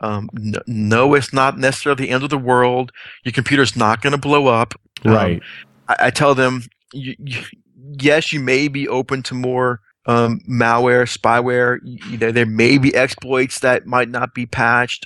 No, it's not necessarily the end of the world. Your computer's not going to blow up. Right. I tell them, yes, you may be open to more malware, spyware. There may be exploits that might not be patched.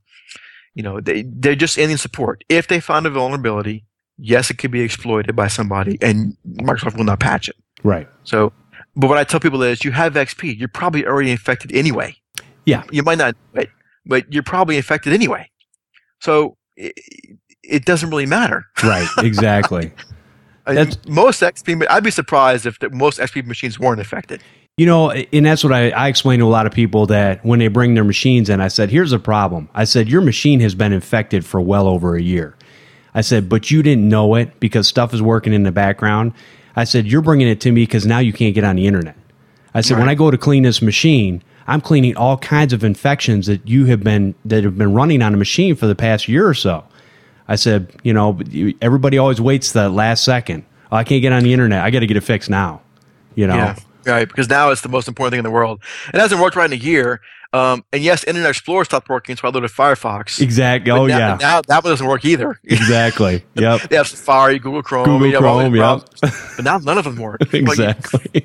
They're just ending support. If they find a vulnerability, yes, it could be exploited by somebody, and Microsoft will not patch it. Right. So, but what I tell people is, you have XP. You're probably already infected anyway. Yeah. You might not, but you're probably infected anyway. So it doesn't really matter. Right. Exactly. Most XP, I'd be surprised if most XP machines weren't affected. And that's what I explain to a lot of people, that when they bring their machines in, I said, here's a problem. I said, your machine has been infected for well over a year. I said, but you didn't know it because stuff is working in the background. I said, you're bringing it to me because now you can't get on the internet. I said, when I go to clean this machine, I'm cleaning all kinds of infections that have been running on a machine for the past year or so. I said, everybody always waits the last second. Oh, I can't get on the internet. I got to get it fixed now. Yeah, right. Because now it's the most important thing in the world. It hasn't worked right in a year. And yes, Internet Explorer stopped working, so I loaded Firefox. Exactly. Now that one doesn't work either. Exactly. Yep. They have Safari, Google Chrome. Yep. But now none of them work. Exactly.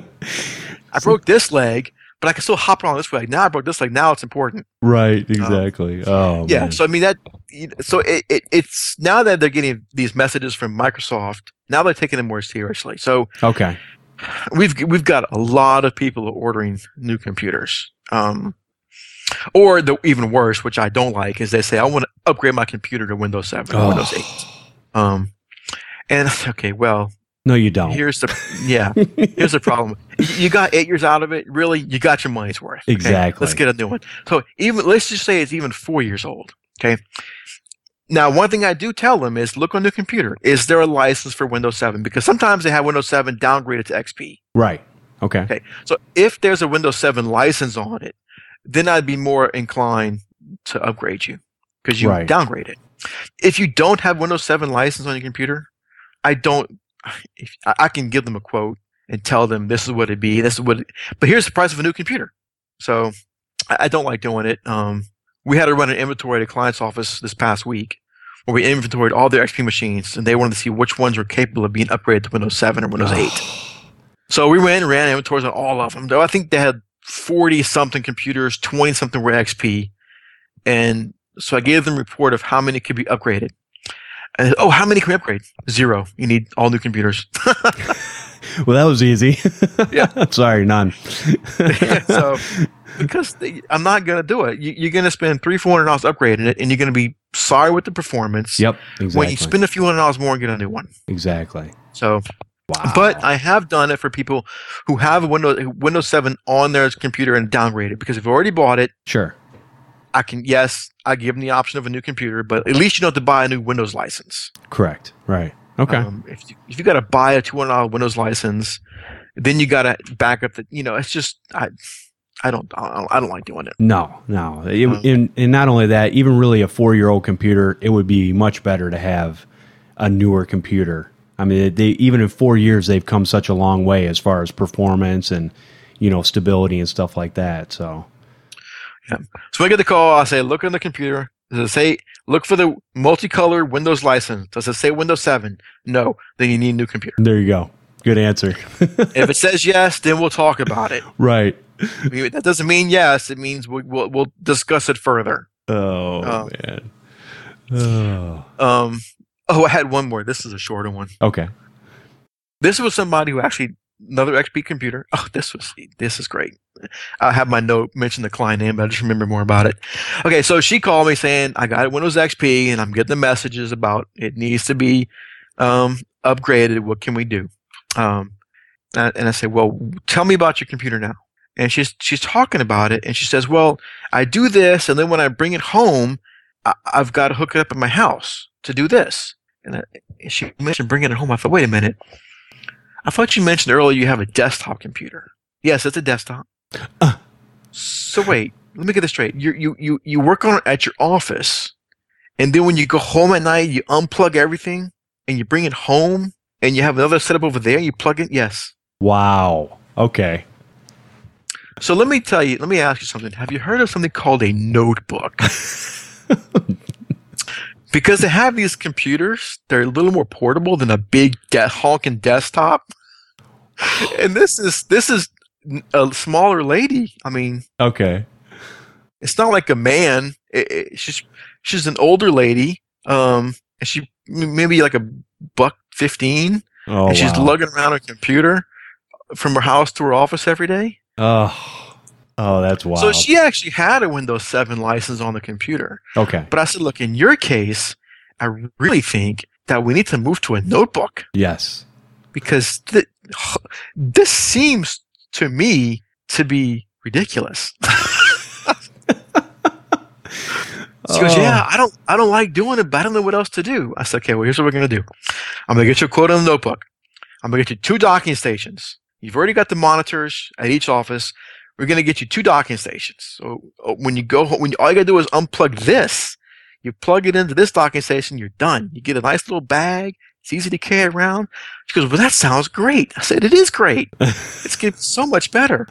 I broke this leg, but I can still hop on this leg. Now I broke this leg. Now it's important. Right. Exactly. Yeah. Man. So I mean it's now that they're getting these messages from Microsoft. Now they're taking them more seriously. So okay. We've got a lot of people ordering new computers. Or the even worse, which I don't like, is they say, I want to upgrade my computer to Windows 7 or Windows 8. And okay, well, no, you don't. Here's the problem. You got 8 years out of it. Really, you got your money's worth. Okay? Exactly. Let's get a new one. So let's just say it's even 4 years old. Okay. Now, one thing I do tell them is look on the computer. Is there a license for Windows 7? Because sometimes they have Windows 7 downgraded to XP. Right. Okay. Okay. So if there's a Windows 7 license on it, then I'd be more inclined to upgrade you because you downgrade it. If you don't have Windows 7 license on your computer, I can give them a quote and tell them this is what it'd be. But here's the price of a new computer. So I don't like doing it. We had to run an inventory at a client's office this past week where we inventoried all their XP machines, and they wanted to see which ones were capable of being upgraded to Windows 7 or Windows 8. So we ran inventories on all of them. Though I think they had 40-something computers, 20-something were XP. And so I gave them a report of how many could be upgraded. And how many can we upgrade? 0. You need all new computers. Well, that was easy. Yeah. Sorry, none. So, because I'm not going to do it. You're going to spend $300-400 upgrading it, and you're going to be sorry with the performance. Yep, exactly. When you spend a few $100 more and get a new one. Exactly. So, wow. But I have done it for people who have a Windows 7 on their computer and downgrade it, because if you've already bought it, sure, I give them the option of a new computer, but at least you don't have to buy a new Windows license. Correct. Right. Okay. If you got to buy a $200 Windows license, then you got to back up the. It's just I don't like doing it. No. And not only that, even really a 4-year-old computer, it would be much better to have a newer computer. I mean, even in 4 years, they've come such a long way as far as performance and stability and stuff like that. So. Yeah. So when I get the call, I say, look on the computer. Does it say, look for the multicolored Windows license? Does it say Windows 7? No. Then you need a new computer. There you go. Good answer. If it says yes, then we'll talk about it. Right. That doesn't mean yes. It means we'll discuss it further. Oh, man. I had one more. This is a shorter one. Okay. This was somebody who actually, another XP computer. Oh, this is great. I have my note mention the client name, but I just remember more about it. Okay, so she called me saying, I got Windows XP and I'm getting the messages about it needs to be upgraded. What can we do? And I said, well, tell me about your computer now. And she's talking about it, and she says, well, I do this, and then when I bring it home, I've got to hook it up in my house to do this. And she mentioned bringing it home. I thought, wait a minute. I thought you mentioned earlier you have a desktop computer. Yes, it's a desktop. So wait, let me get this straight. You work on it at your office, And then when you go home at night, you unplug everything and you bring it home and you have another setup over there. You plug it. Yes. Wow. Okay. So let me ask you something. Have you heard of something called a notebook? Because they have these computers, they're a little more portable than a big honking desktop. And this is a smaller lady. I mean, okay. It's not like a man. She's an older lady. And she maybe like $115. Oh, and she's wow. lugging around a computer from her house to her office every day. Oh, that's wild. So she actually had a Windows 7 license on the computer. Okay. But I said, look, in your case, I really think that we need to move to a notebook. Yes. Because this seems to me to be ridiculous. She goes, yeah, I don't like doing it, but I don't know what else to do. I said, okay, well, here's what we're going to do. I'm going to get you a quote on the notebook. I'm going to get you 2 docking stations. You've already got the monitors at each office. We're going to get you 2 docking stations. So when you go home, all you got to do is unplug this. You plug it into this docking station, you're done. You get a nice little bag. It's easy to carry around. She goes, well, that sounds great. I said, it is great. It's getting so much better.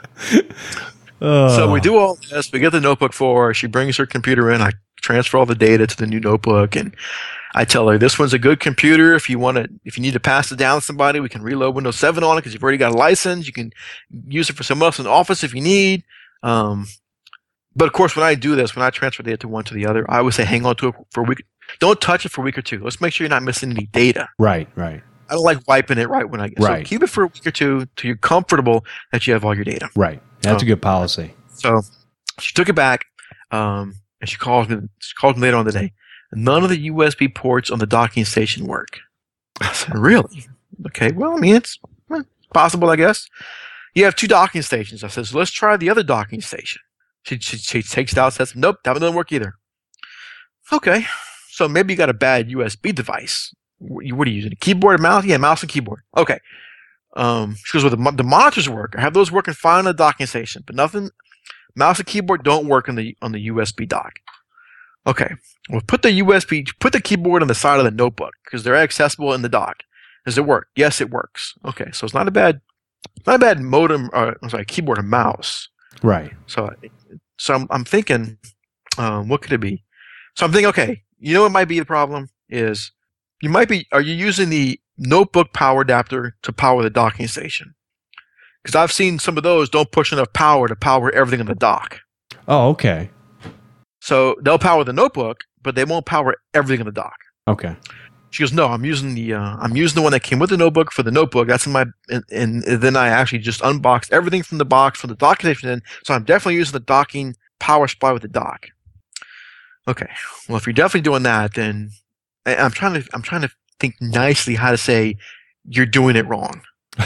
So we do all this. We get the notebook for her. She brings her computer in. I transfer all the data to the new notebook, and I tell her this one's a good computer. If you need to pass it down to somebody, we can reload Windows 7 on it because you've already got a license. You can use it for someone else in the office if you need. But of course, when I do this, when I transfer data to one to the other, I always say hang on to it for a week. Don't touch it for a week or 2. Let's make sure you're not missing any data. Right. I don't like wiping it right when I get right. So keep it for a week or 2 till you're comfortable that you have all your data. Right. That's a good policy. So she took it back, and she calls me later on the day. None of the USB ports on the docking station work. I said, really? Okay, well, I mean, it's possible, I guess. You have 2 docking stations. I said, so let's try the other docking station. She takes it out, says, nope, that one doesn't work either. Okay, so maybe you got a bad USB device. What are you using? A keyboard and mouse? Yeah, mouse and keyboard. Okay. She goes, well, the monitors work. I have those working fine on the docking station, but nothing. Mouse and keyboard don't work on the USB dock. Okay. Well, put the keyboard on the side of the notebook because they're accessible in the dock. Does it work? Yes, it works. Okay, so it's not a bad modem. Keyboard and mouse. Right. So I'm thinking, what could it be? So I'm thinking, okay, you know what might be the problem is are you using the notebook power adapter to power the docking station? Because I've seen some of those don't push enough power to power everything in the dock. Oh, okay. So they'll power the notebook, but they won't power everything in the dock. Okay. She goes, no, I'm using the one that came with the notebook for the notebook. That's in my, and then I actually just unboxed everything from the box from the docking station in. So I'm definitely using the docking power supply with the dock. Okay. Well, if you're definitely doing that, then I'm trying to think nicely how to say you're doing it wrong.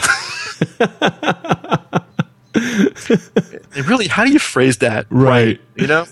Really, how do you phrase that? Right. You know?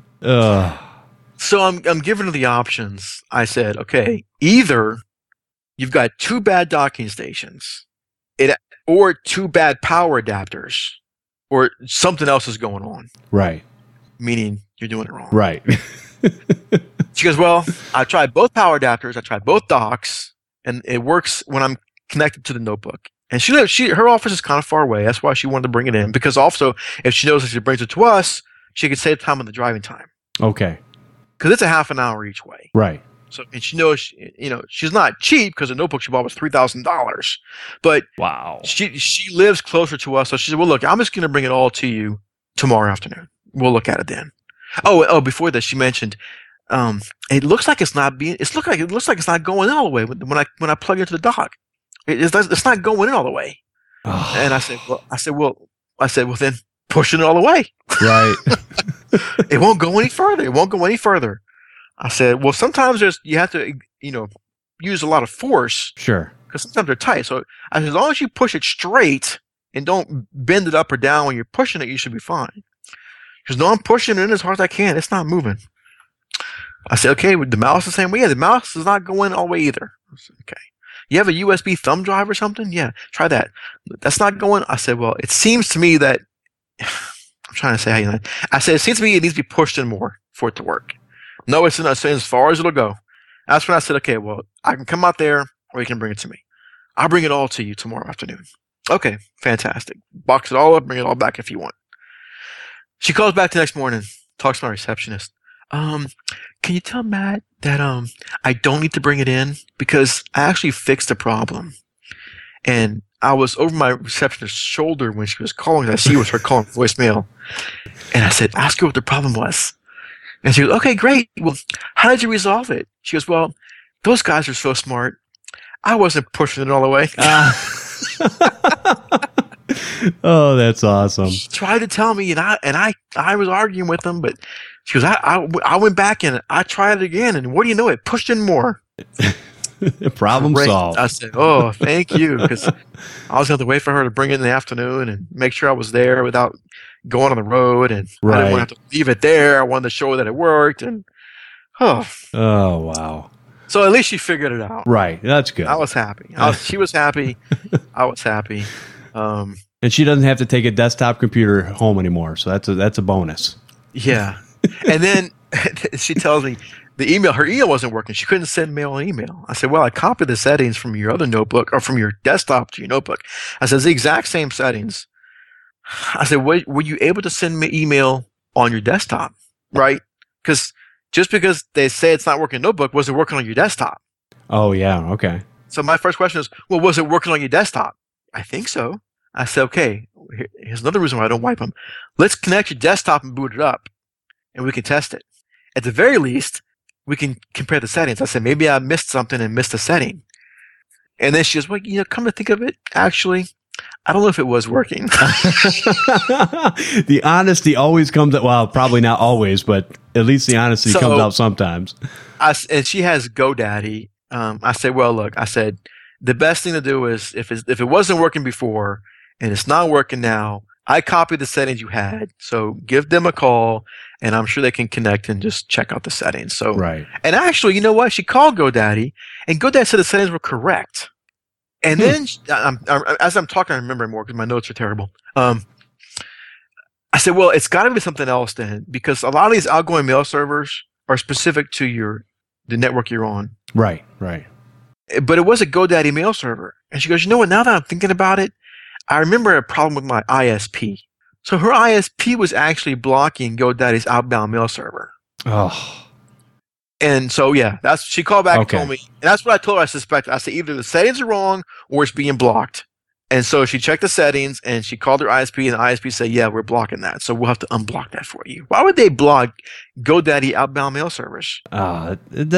So I'm giving her the options. I said, okay, either you've got 2 bad docking stations, or 2 bad power adapters, or something else is going on. Right. Meaning you're doing it wrong. Right. She goes, well, I tried both power adapters, I tried both docks, and it works when I'm connected to the notebook. And her office is kind of far away. That's why she wanted to bring it in. Because also, if she knows that she brings it to us, she could save time on the driving time. Okay. Because it's a half an hour each way. Right. So, and she knows, she's not cheap because the notebook she bought was $3,000. But wow, she lives closer to us. So she said, well, look, I'm just going to bring it all to you tomorrow afternoon. We'll look at it then. Oh, before that, she mentioned, it looks like it's not going all the way when I plug it into the dock. It's not going in all the way. Oh. And I said, well, then push it all the way. Right. It won't go any further. I said, well, sometimes you have to, use a lot of force. Sure. Because sometimes they're tight. So I said, as long as you push it straight and don't bend it up or down when you're pushing it, you should be fine. Because no, I'm pushing it in as hard as I can. It's not moving. I said, okay, with the mouse the same way. Yeah, the mouse is not going all the way either. I said, okay. You have a USB thumb drive or something? Yeah, try that. That's not going. I said, well, it seems to me that I'm trying to say I said it seems to me it needs to be pushed in more for it to work. No, it's as far as it'll go. That's when I said, okay, well, I can come out there or you can bring it to me. I'll bring it all to you tomorrow afternoon. Okay, fantastic. Box it all up, bring it all back if you want. She calls back the next morning, talks to my receptionist. Can you tell Matt that I don't need to bring it in because I actually fixed the problem. And I was over my receptionist's shoulder when she was calling. I see it was her calling voicemail. And I said, ask her what the problem was. And she goes, okay, great. Well, how did you resolve it? She goes, well, those guys are so smart. I wasn't pushing it all the way. Oh, that's awesome. She tried to tell me, and I was arguing with them, but she goes, I went back and I tried it again, and what do you know? It pushed in more. Problem solved. I said, oh, thank you, because I was going to wait for her to bring it in the afternoon and make sure I was there without going on the road, and I didn't want to have to leave it there. I wanted to show her that it worked, and oh wow. So at least she figured it out. Right, that's good. I was happy. She was happy. I was happy. And she doesn't have to take a desktop computer home anymore, so that's a bonus. Yeah. And then she tells me her email wasn't working. She couldn't send mail and email. I said, well, I copied the settings from your other notebook or from your desktop to your notebook. I said, it's the exact same settings. I said, were you able to send me email on your desktop? Right? Because just because they say it's not working in notebook, was it working on your desktop? Oh, yeah. Okay. So my first question is, well, was it working on your desktop? I think so. I said, okay, here's another reason why I don't wipe them. Let's connect your desktop and boot it up, and we can test it. At the very least, we can compare the settings. I said, maybe I missed something and missed a setting. And then she goes, well, come to think of it, actually, I don't know if it was working. The honesty always comes out. Well, probably not always, but at least the honesty comes out sometimes. And she has GoDaddy. I said, well, look, the best thing to do is if it wasn't working before and it's not working now, I copied the settings you had. So give them a call, and I'm sure they can connect and just check out the settings. So, right. And actually, you know what? She called GoDaddy, and GoDaddy said the settings were correct. And then, as I'm talking, I'm remembering more because my notes are terrible. I said, well, it's got to be something else then, because a lot of these outgoing mail servers are specific to the network you're on. Right, right. But it was a GoDaddy mail server. And she goes, you know what? Now that I'm thinking about it, I remember a problem with my ISP. So her ISP was actually blocking GoDaddy's outbound mail server. Oh. And so, yeah, she called back and told me. And that's what I told her I suspected. I said, either the settings are wrong or it's being blocked. And so she checked the settings and she called her ISP, and the ISP said, yeah, we're blocking that. So we'll have to unblock that for you. Why would they block GoDaddy outbound mail servers? Well,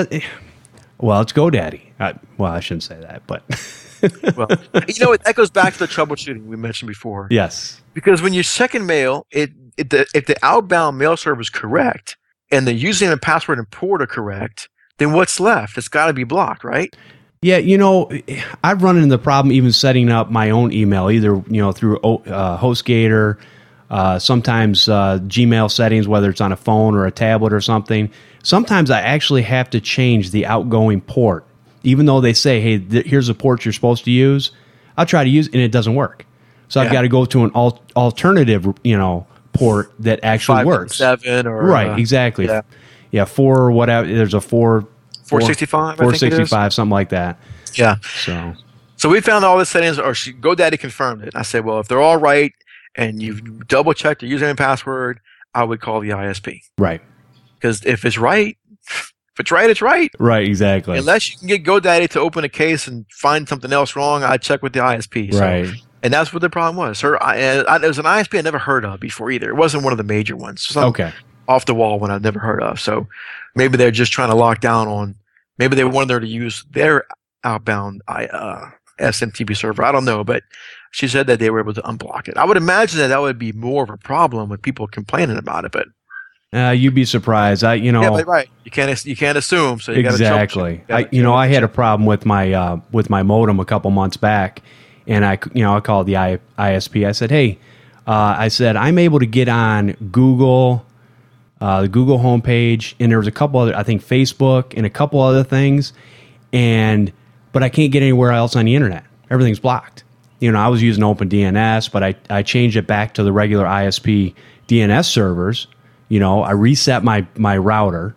it's GoDaddy. I shouldn't say that, but. Well, that goes back to the troubleshooting we mentioned before. Yes. Because when you're checking mail, if the outbound mail server is correct and the username and password and port are correct, then what's left? It's got to be blocked, right? Yeah, I've run into the problem even setting up my own email, either through HostGator, sometimes Gmail settings, whether it's on a phone or a tablet or something. Sometimes I actually have to change the outgoing port, even though they say, "Hey, here's the port you're supposed to use." I'll try to use it, and it doesn't work. So I've got to go to an alternative, port that actually works. 5.7 or right, exactly. Yeah, 4 or whatever. There's a 465, 465, something like that. Yeah. So we found all the settings, or GoDaddy confirmed it. I said, well, if they're all right and you've double checked the username and password, I would call the ISP. Right. Because if it's right, it's right. Right, exactly. Unless you can get GoDaddy to open a case and find something else wrong, I'd check with the ISP. Right. And that's what the problem was. It was an ISP I never heard of before either. It wasn't one of the major ones. Off the wall one I've never heard of. So maybe they're just trying to lock down on. Maybe they wanted her to use their outbound SMTP server. I don't know, but she said that they were able to unblock it. I would imagine that would be more of a problem with people complaining about it, but. You'd be surprised. Yeah, but right. You can't assume. So you exactly. I had a problem with my modem a couple months back, and I called the ISP. I said, "Hey," I said, "I'm able to get on Google, the Google homepage, and there was a couple other, I think Facebook and a couple other things, but I can't get anywhere else on the internet. Everything's blocked. I was using OpenDNS, but I changed it back to the regular ISP DNS servers." I reset my router,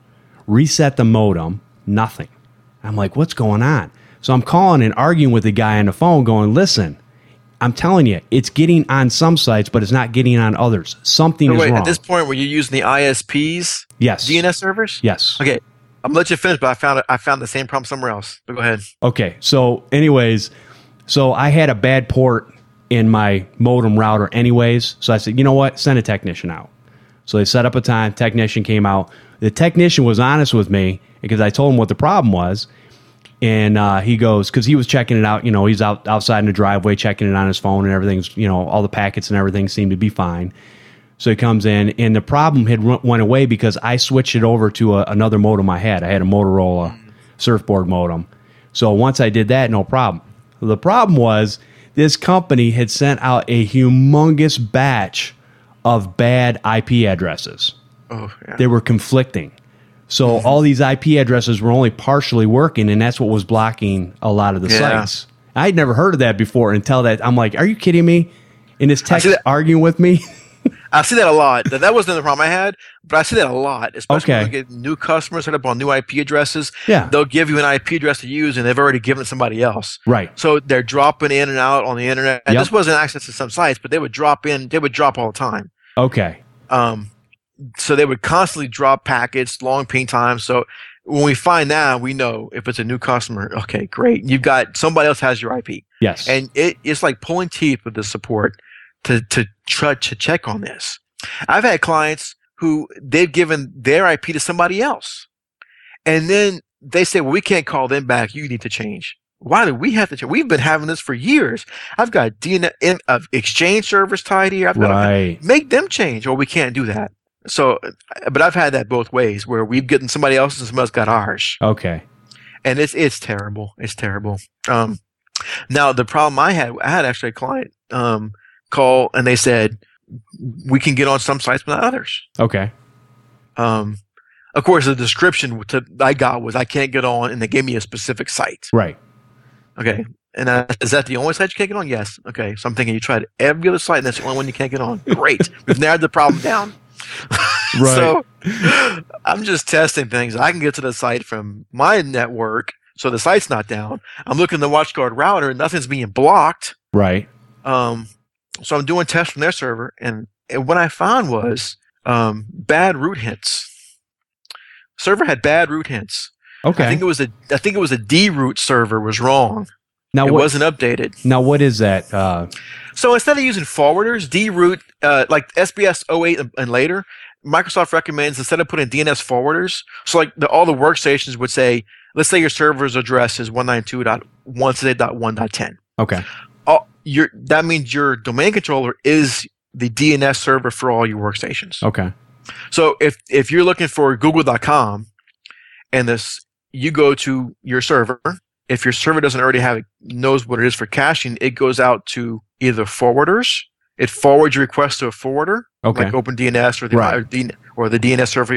reset the modem, nothing. I'm like, what's going on? So I'm calling and arguing with the guy on the phone going, listen, I'm telling you, it's getting on some sites, but it's not getting on others. Something is wrong. At this point, were you using the ISPs? Yes. DNS servers? Yes. Okay. I'm going to let you finish, but I found the same problem somewhere else. But go ahead. Okay. So anyways, I had a bad port in my modem router anyways. So I said, you know what? Send a technician out. So they set up a time. Technician came out. The technician was honest with me because I told him what the problem was. And he goes, because he was checking it out, he's outside in the driveway checking it on his phone and everything's, all the packets and everything seemed to be fine. So he comes in and the problem had went away because I switched it over to another modem I had. I had a Motorola Surfboard modem. So once I did that, no problem. The problem was this company had sent out a humongous batch of bad IP addresses. Oh, yeah. They were conflicting. So all these IP addresses were only partially working, and that's what was blocking a lot of the sites. I'd never heard of that before until that. I'm like, are you kidding me? And this tech's arguing with me? I see that a lot. That wasn't the problem I had, but I see that a lot, especially when you get new customers set up on new IP addresses. Yeah. They'll give you an IP address to use, and they've already given it to somebody else. Right. So they're dropping in and out on the internet. And this wasn't access to some sites, but they would drop in. They would drop all the time. Okay. So they would constantly drop packets, long ping times. So when we find that, we know if it's a new customer, okay, great. You've got somebody else has your IP. Yes. And it's like pulling teeth with the support to try to check on this. I've had clients who they've given their IP to somebody else. And then they say, well, we can't call them back. You need to change. Why do we have to change? We've been having this for years. I've got DNS Exchange servers tied here. I've got to make them change, or we can't do that. So, but I've had that both ways where we've gotten somebody else's and somebody else got ours. Okay. And it's terrible. It's terrible. Now the problem I had actually a client, call and they said, we can get on some sites but not others. Okay. Of course the description I got was I can't get on and they gave me a specific site. Right. Okay. And is that the only site you can't get on? Yes. Okay. So I'm thinking you tried every other site and that's the only one you can't get on. Great. We've narrowed the problem down. Right. So I'm just testing things. I can get to the site from my network, so the site's not down. I'm looking at the WatchGuard router, and nothing's being blocked. Right. So I'm doing tests from their server, and what I found was bad root hints. Server had bad root hints. Okay. I think it was a D-root server was wrong. Now it wasn't updated. Now what is that? So instead of using forwarders, D-root, like SBS 08 and later, Microsoft recommends instead of putting DNS forwarders, so like all the workstations would say, let's say your server's address is 192.168.1.10. Okay. That means your domain controller is the DNS server for all your workstations. Okay. So if you're looking for google.com and you go to your server, if your server doesn't already knows what it is for caching, it goes out to either forwarders. It forwards your request to a forwarder, like OpenDNS or the DNS server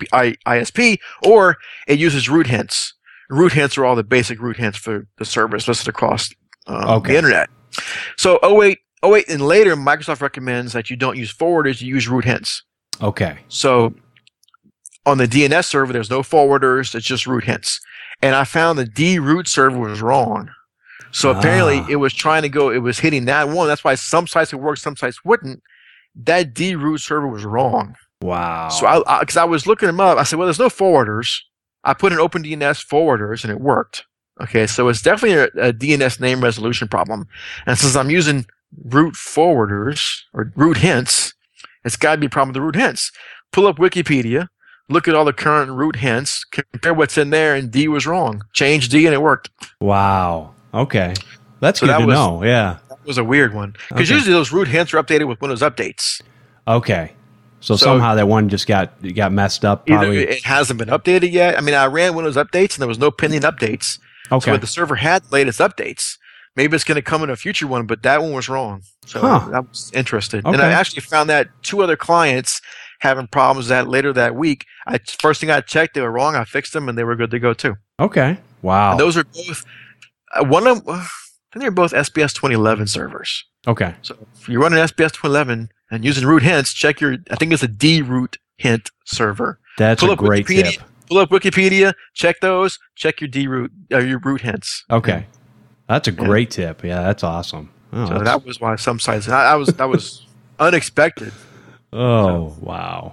ISP, or it uses root hints. Root hints are all the basic root hints for the servers listed across the internet. So 08 and later, Microsoft recommends that you don't use forwarders, you use root hints. Okay. So on the DNS server, there's no forwarders, it's just root hints. And I found the D-root server was wrong. So apparently it was hitting that one. That's why some sites would work, some sites wouldn't. That D-root server was wrong. Wow. So because I was looking them up, I said, well, there's no forwarders. I put in OpenDNS forwarders and it worked. Okay, so it's definitely a DNS name resolution problem. And since I'm using root forwarders or root hints, it's got to be a problem with the root hints. Pull up Wikipedia, look at all the current root hints, compare what's in there, and D was wrong. Change D and it worked. Wow. Okay. That's good to know. Yeah. That was a weird one. Because usually those root hints are updated with Windows updates. Okay. So somehow that one just got messed up. Probably. Either it hasn't been updated yet. I mean, I ran Windows updates and there was no pending updates. Okay. So the server had the latest updates. Maybe it's going to come in a future one, but that one was wrong. So I was interested. Okay. And I actually found that 2 other clients having problems later that week. First thing I checked, they were wrong. I fixed them, and they were good to go too. Okay. Wow. And those are both one of them. I think they're both SBS 2011 servers. Okay. So if you're running SBS 2011 and using root hints, check I think it's a D-root hint server. That's a great tip. pull up Wikipedia, check those, check your your root hints. Okay, that's a great tip. Yeah, that's awesome. Oh, so that was why some sites that was unexpected. Oh wow.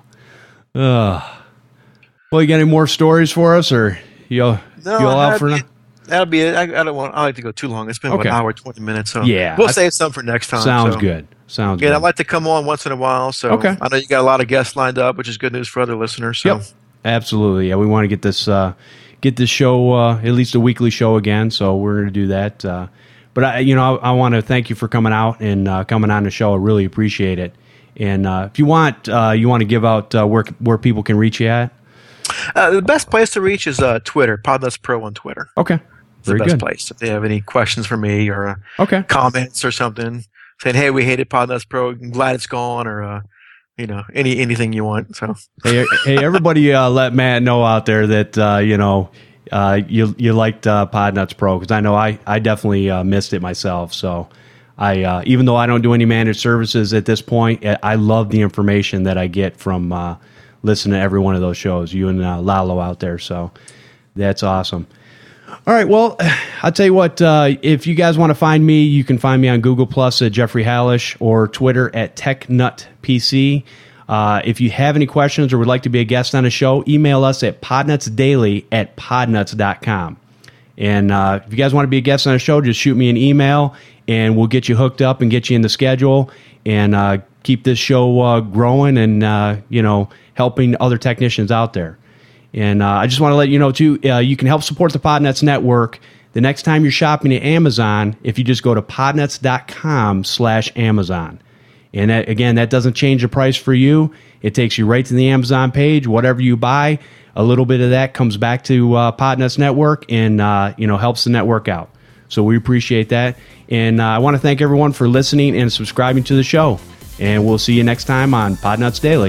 Well, you got any more stories for us, or you all out for now? That'll be it. I don't like to go too long. It's been an hour, 20 minutes. So yeah, we'll save some for next time. Sounds good. Sounds good. I'd like to come on once in a while. So I know you got a lot of guests lined up, which is good news for other listeners. So. Yep, absolutely. Yeah, we want to get this show at least a weekly show again. So we're going to do that. But I want to thank you for coming out and coming on the show. I really appreciate it. And if you want to give out where people can reach you at. The best place to reach is Twitter, Podnuts Pro on Twitter. Okay. It's the best place. If they have any questions for me or comments or something, saying, hey, we hated Podnuts Pro, I'm glad it's gone, or anything you want. So hey, everybody, let Matt know out there that you liked Podnuts Pro, because I know I definitely missed it myself. So I even though I don't do any managed services at this point, I love the information that I get from listening to every one of those shows. You and Lalo out there, so that's awesome. All right, well, I'll tell you what, if you guys want to find me, you can find me on Google Plus at Jeffrey Hallish or Twitter at TechNutPC. If you have any questions or would like to be a guest on the show, email us at podnutsdaily@podnuts.com. And if you guys want to be a guest on the show, just shoot me an email, and we'll get you hooked up and get you in the schedule and keep this show growing and, helping other technicians out there. And I just want to let you know, too, you can help support the Podnuts Network. The next time you're shopping at Amazon, if you just go to podnuts.com/Amazon. And that doesn't change the price for you. It takes you right to the Amazon page. Whatever you buy, a little bit of that comes back to Podnuts Network and, helps the network out. So we appreciate that. And I want to thank everyone for listening and subscribing to the show. And we'll see you next time on Podnuts Daily.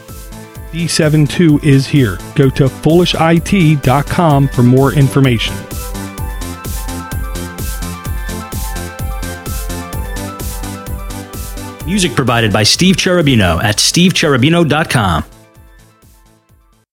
D72 is here. Go to foolishit.com for more information. Music provided by Steve Cherubino at stevecherubino.com.